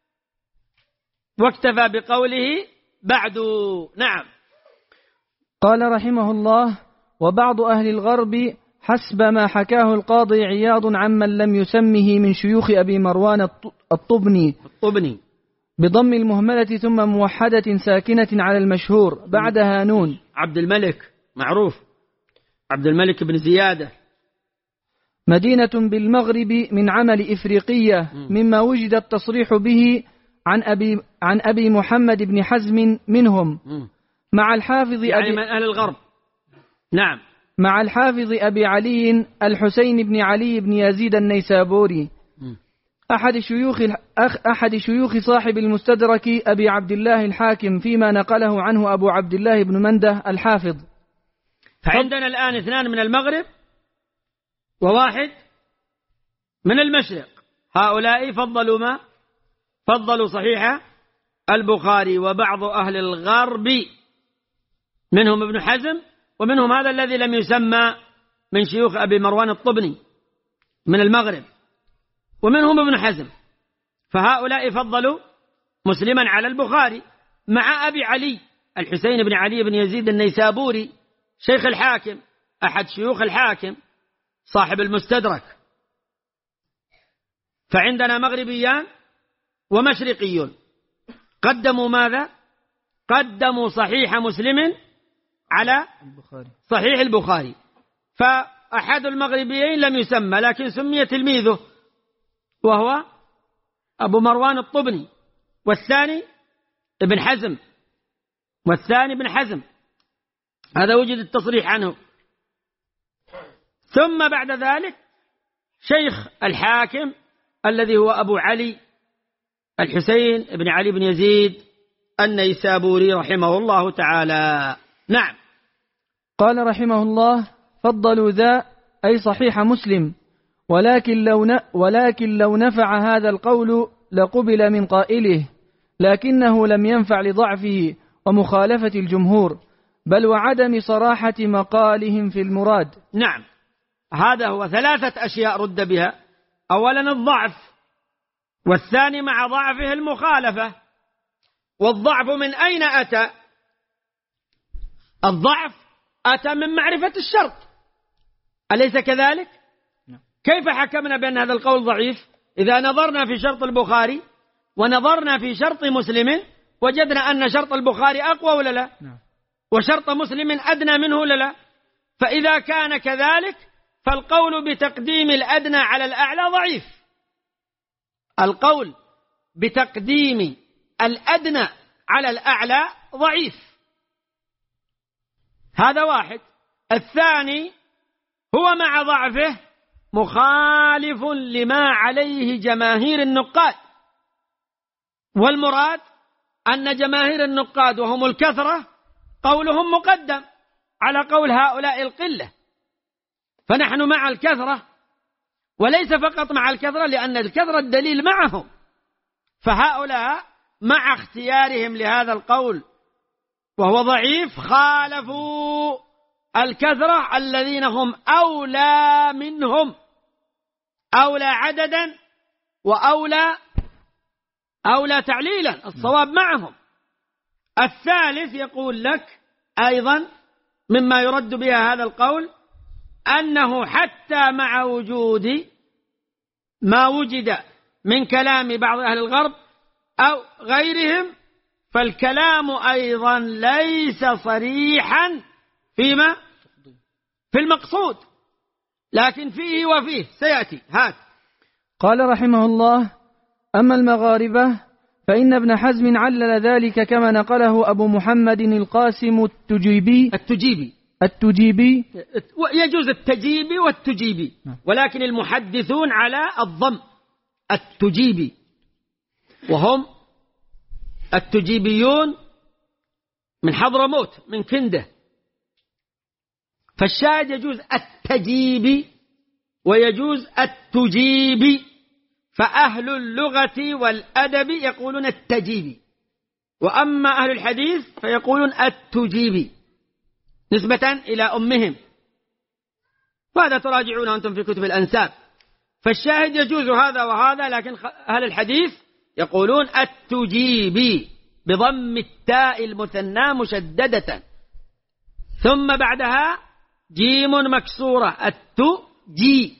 واكتفى بقوله بعد. نعم. قال رحمه الله: وبعض أهل الغرب حسب ما حكاه القاضي عياض عمن لم يسمه من شيوخ أبي مروان الطبني الطبني بضم المهملة ثم موحدة ساكنة على المشهور بعدها نون. عبد الملك معروف، عبد الملك بن زيادة. مدينة بالمغرب من عمل إفريقية، مما وجد التصريح به عن أبي, عن أبي محمد بن حزم منهم، مع الحافظ يعني أبي من أهل الغرب. نعم. مع الحافظ أبي علي الحسين بن علي بن يزيد النيسابوري، أحد شيوخ أحد شيوخ صاحب المستدرك أبي عبد الله الحاكم، فيما نقله عنه أبو عبد الله بن منده الحافظ. فعندنا الآن اثنان من المغرب وواحد من المشرق، هؤلاء فضلوا ما فضلوا صحيح البخاري. وبعض أهل الغرب منهم ابن حزم، ومنهم هذا الذي لم يسمى من شيوخ أبي مروان الطبني من المغرب، ومنهم ابن حزم. فهؤلاء فضلوا مسلما على البخاري، مع أبي علي الحسين بن علي بن يزيد النيسابوري شيخ الحاكم، أحد شيوخ الحاكم صاحب المستدرك. فعندنا مغربيان ومشرقيون، قدموا ماذا؟ قدموا صحيح مسلم على صحيح البخاري. فأحد المغربيين لم يسمى لكن سمي تلميذه وهو أبو مروان الطبني، والثاني ابن حزم، والثاني ابن حزم، هذا وجد التصريح عنه. ثم بعد ذلك شيخ الحاكم الذي هو أبو علي الحسين بن علي بن يزيد النيسابوري رحمه الله تعالى. نعم. قال رحمه الله: فضلوا ذا أي صحيح مسلم، ولكن لو ن... ولكن لو نفع هذا القول لقبل من قائله، لكنه لم ينفع لضعفه ومخالفة الجمهور، بل وعدم صراحة مقالهم في المراد. نعم، هذا هو. ثلاثة أشياء رد بها: أولا الضعف، والثاني مع ضعفه المخالفة. والضعف من أين أتى؟ الضعف أتى من معرفة الشرط، أليس كذلك؟ كيف حكمنا بأن هذا القول ضعيف؟ إذا نظرنا في شرط البخاري ونظرنا في شرط مسلم وجدنا أن شرط البخاري أقوى ولا لا؟ وشرط مسلم أدنى منه ولا لا؟ فإذا كان كذلك فالقول بتقديم الأدنى على الأعلى ضعيف. القول بتقديم الأدنى على الأعلى ضعيف، هذا واحد. الثاني هو مع ضعفه مخالف لما عليه جماهير النقاد، والمراد أن جماهير النقاد وهم الكثرة قولهم مقدم على قول هؤلاء القلة، فنحن مع الكثرة، وليس فقط مع الكثرة، لأن الكثرة الدليل معهم، فهؤلاء مع اختيارهم لهذا القول وهو ضعيف خالفوا الكثرة الذين هم أولى منهم، أولى عددا وأولى أولى تعليلا، الصواب معهم. الثالث يقول لك أيضا مما يرد بها هذا القول أنه حتى مع وجود ما وجد من كلام بعض أهل الغرب أو غيرهم، فالكلام أيضا ليس صريحا فيما في المقصود، لكن فيه وفيه سيأتي. هات قال رحمه الله: أما المغاربة فإن ابن حزم علل ذلك كما نقله أبو محمد القاسم التجيبي التجيبي التجيبي يجوز التجيبي والتجيبي، ولكن المحدثون على الضم التجيبي، وهم التجيبيون من حضرموت من كندة، فالشاهد يجوز التجيبي ويجوز التجيبي، فأهل اللغة والأدب يقولون التجيبي، وأما أهل الحديث فيقولون التجيبي نسبة إلى أمهم، وهذا تراجعون أنتم في كتب الأنساب. فالشاهد يجوز هذا وهذا، لكن أهل الحديث يقولون التجيبي بضم التاء المثنى مشددة ثم بعدها جيم مكسورة، التجي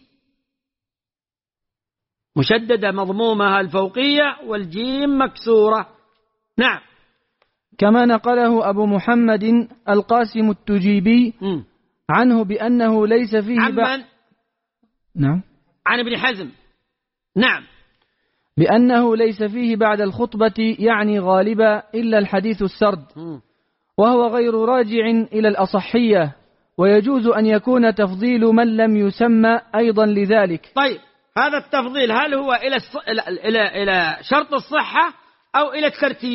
مشددة مضمومها الفوقية والجيم مكسورة. نعم. كما نقله أبو محمد القاسم التجيبي م. عنه بأنه ليس فيه عن من؟ نعم عن ابن حزم. نعم. بأنه ليس فيه بعد الخطبة يعني غالبا إلا الحديث السرد م. وهو غير راجع إلى الأصحية، ويجوز أن يكون تفضيل من لم يسمى أيضا لذلك. طيب، هذا التفضيل هل هو إلى الص... إلى... إلى إلى شرط الصحة أو إلى الترتيب؟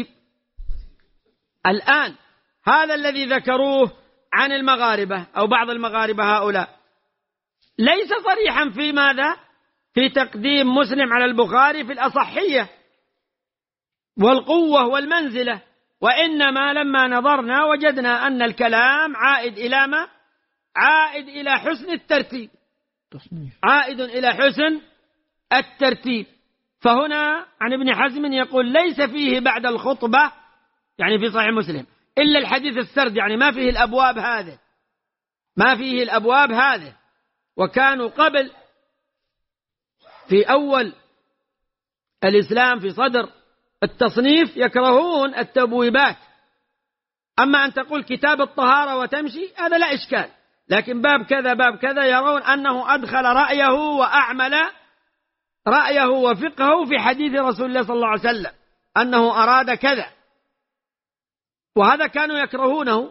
الآن هذا الذي ذكروه عن المغاربة أو بعض المغاربة هؤلاء ليس صريحا في ماذا؟ في تقديم مسلم على البخاري في الأصحية والقوة والمنزلة، وإنما لما نظرنا وجدنا أن الكلام عائد إلى ما؟ عائد إلى حسن الترتيب، عائد إلى حسن الترتيب. فهنا عن ابن حزم يقول ليس فيه بعد الخطبة يعني في صحيح مسلم إلا الحديث السرد، يعني ما فيه الأبواب هذه، ما فيه الأبواب هذه. وكانوا قبل في أول الإسلام في صدر التصنيف يكرهون التبويبات، أما أن تقول كتاب الطهارة وتمشي هذا لا إشكال، لكن باب كذا باب كذا يرون أنه أدخل رأيه وأعمل رأيه وفقه في حديث رسول الله صلى الله عليه وسلم أنه أراد كذا، وهذا كانوا يكرهونه.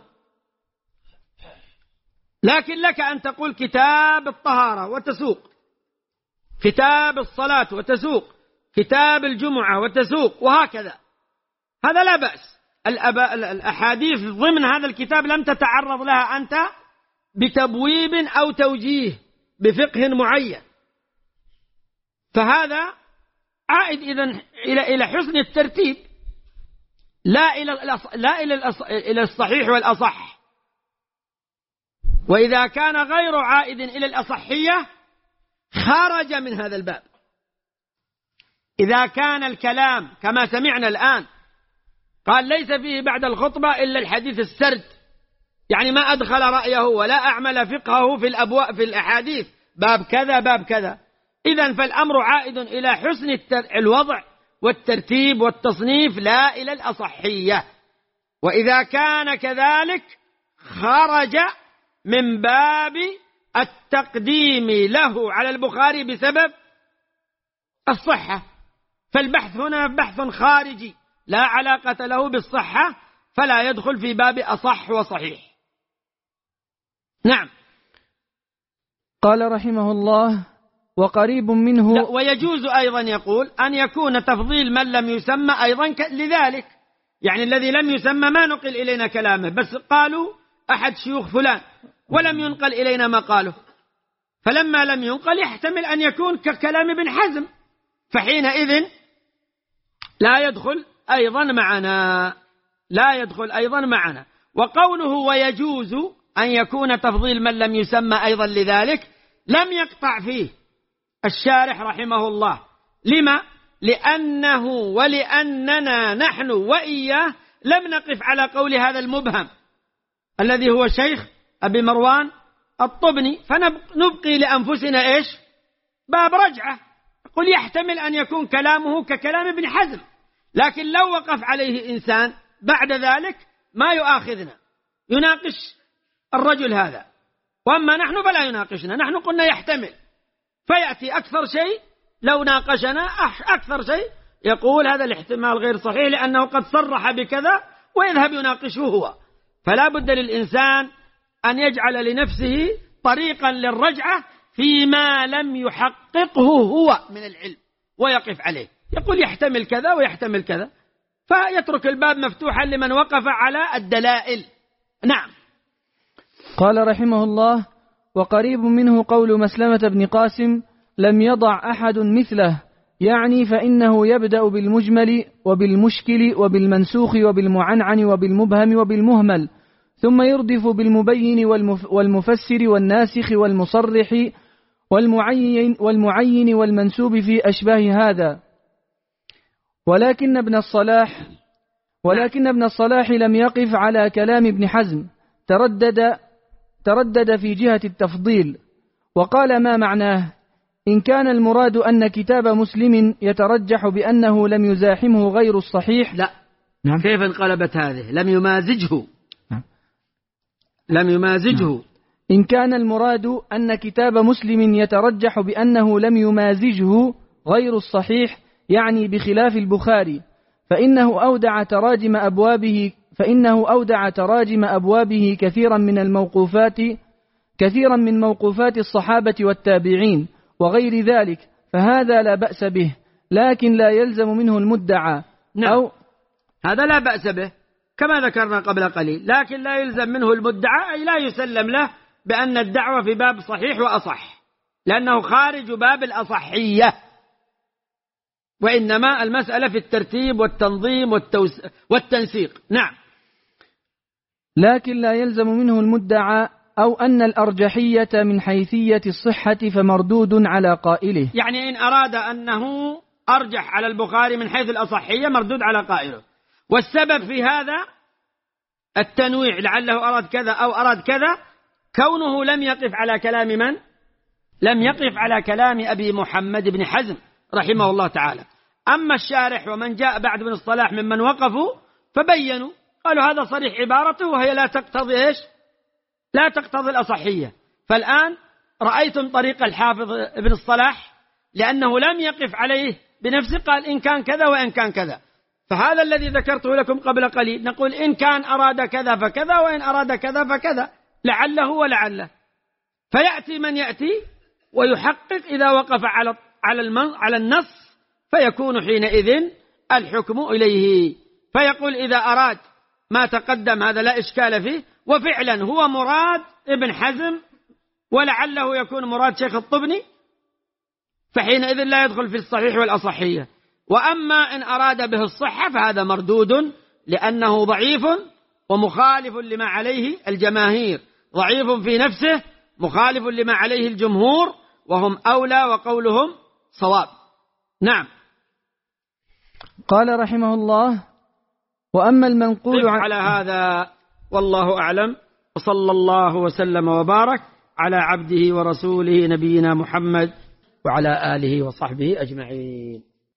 لكن لك أن تقول كتاب الطهارة وتسوق، كتاب الصلاة وتسوق، كتاب الجمعة وتسوق، وهكذا، هذا لا بأس. الأحاديث ضمن هذا الكتاب لم تتعرض لها أنت بتبويب أو توجيه بفقه معين، فهذا عائد إذن إلى إلى حسن الترتيب، لا إلى لا إلى إلى الصحيح والأصح. وإذا كان غير عائد إلى الأصحية خرج من هذا الباب. إذا كان الكلام كما سمعنا الآن قال ليس فيه بعد الخطبة إلا الحديث السرد، يعني ما أدخل رأيه ولا أعمل فقهه في الأبواب في الأحاديث باب كذا باب كذا، إذن فالأمر عائد إلى حسن الوضع والترتيب والتصنيف لا إلى الأصحية. وإذا كان كذلك خرج من باب التقديم له على البخاري بسبب الصحة، فالبحث هنا بحث خارجي لا علاقة له بالصحة، فلا يدخل في باب أصح وصحيح. نعم. قال رحمه الله: وقريب منه. لا، ويجوز أيضا يقول أن يكون تفضيل من لم يسمى أيضا لذلك، يعني الذي لم يسمى ما نقل إلينا كلامه، بس قالوا أحد شيوخ فلان ولم ينقل إلينا ما قاله، فلما لم ينقل يحتمل أن يكون ككلام ابن حزم، فحينئذ لا يدخل أيضا معنا لا يدخل أيضا معنا. وقوله ويجوز أن يكون تفضيل من لم يسمى أيضا لذلك لم يقطع فيه الشارح رحمه الله. لما؟ لأنه ولأننا نحن وإياه لم نقف على قول هذا المبهم الذي هو شيخ أبي مروان الطبني، فنبقي لأنفسنا إيش؟ باب رجعة. قل يحتمل أن يكون كلامه ككلام ابن حزم، لكن لو وقف عليه إنسان بعد ذلك ما يؤاخذنا، يناقش الرجل هذا، وأما نحن فلا يناقشنا، نحن قلنا يحتمل، فيأتي أكثر شيء لو ناقشنا أكثر شيء يقول هذا الاحتمال غير صحيح لأنه قد صرح بكذا ويذهب يناقشه هو. فلا بد للإنسان أن يجعل لنفسه طريقا للرجعة فيما لم يحققه هو من العلم ويقف عليه، يقول يحتمل كذا ويحتمل كذا، فيترك الباب مفتوحا لمن وقف على الدلائل. نعم. قال رحمه الله: وقريب منه قول مسلمة بن قاسم: لم يضع أحد مثله، يعني فإنه يبدأ بالمجمل وبالمشكل وبالمنسوخ وبالمعنعن وبالمبهم وبالمهمل، ثم يردف بالمبين والمفسر والناسخ والمصرح والمعين, والمعين والمنسوب في أشباه هذا. ولكن ابن الصلاح ولكن ابن الصلاح لم يقف على كلام ابن حزم، تردد تردد في جهة التفضيل، وقال: ما معناه؟ إن كان المراد أن كتاب مسلم يترجح بأنه لم يزاحمه غير الصحيح. لا. نعم. كيف انقلبت هذه؟ لم يمازجه. نعم. لم يمازجه. نعم. إن كان المراد أن كتاب مسلم يترجح بأنه لم يمازجه غير الصحيح، يعني بخلاف البخاري، فإنه أودع تراجم أبوابه فإنه أودع تراجم أبوابه كثيرا من الموقوفات كثيرا من موقوفات الصحابة والتابعين وغير ذلك، فهذا لا بأس به، لكن لا يلزم منه المدعى. نعم. أو هذا لا بأس به كما ذكرنا قبل قليل، لكن لا يلزم منه المدعى، أي لا يسلم له بأن الدعوة في باب صحيح وأصح، لأنه خارج باب الأصحية، وإنما المسألة في الترتيب والتنظيم والتوس... والتنسيق. نعم. لكن لا يلزم منه المدعى، أو أن الأرجحية من حيثية الصحة فمردود على قائله. يعني إن أراد أنه أرجح على البخاري من حيث الأصحية مردود على قائله. والسبب في هذا التنويع، لعله أراد كذا أو أراد كذا، كونه لم يقف على كلام من؟ لم يقف على كلام أبي محمد بن حزم رحمه الله تعالى. أما الشارح ومن جاء بعد ابن الصلاح ممن وقفوا فبينوا، قالوا هذا صريح عبارته وهي لا تقتضي إيش؟ لا تقتضي الأصحية. فالآن رأيتم طريق الحافظ ابن الصلاح، لأنه لم يقف عليه بنفسه، قال إن كان كذا وإن كان كذا. فهذا الذي ذكرته لكم قبل قليل، نقول إن كان أراد كذا فكذا، وإن أراد كذا فكذا، لعله ولعله. فيأتي من يأتي ويحقق إذا وقف على على على النص، فيكون حينئذ الحكم إليه، فيقول إذا أراد ما تقدم هذا لا إشكال فيه، وفعلا هو مراد ابن حزم ولعله يكون مراد شيخ الطبني، فحينئذ لا يدخل في الصحيح والأصحية. وأما إن أراد به الصحة فهذا مردود، لأنه ضعيف ومخالف لما عليه الجماهير، ضعيف في نفسه مخالف لما عليه الجمهور، وهم أولى وقولهم صواب. نعم. قال رحمه الله: وأما المنقول على هذا والله أعلم، وصلى الله وسلم وبارك على عبده ورسوله نبينا محمد وعلى آله وصحبه أجمعين.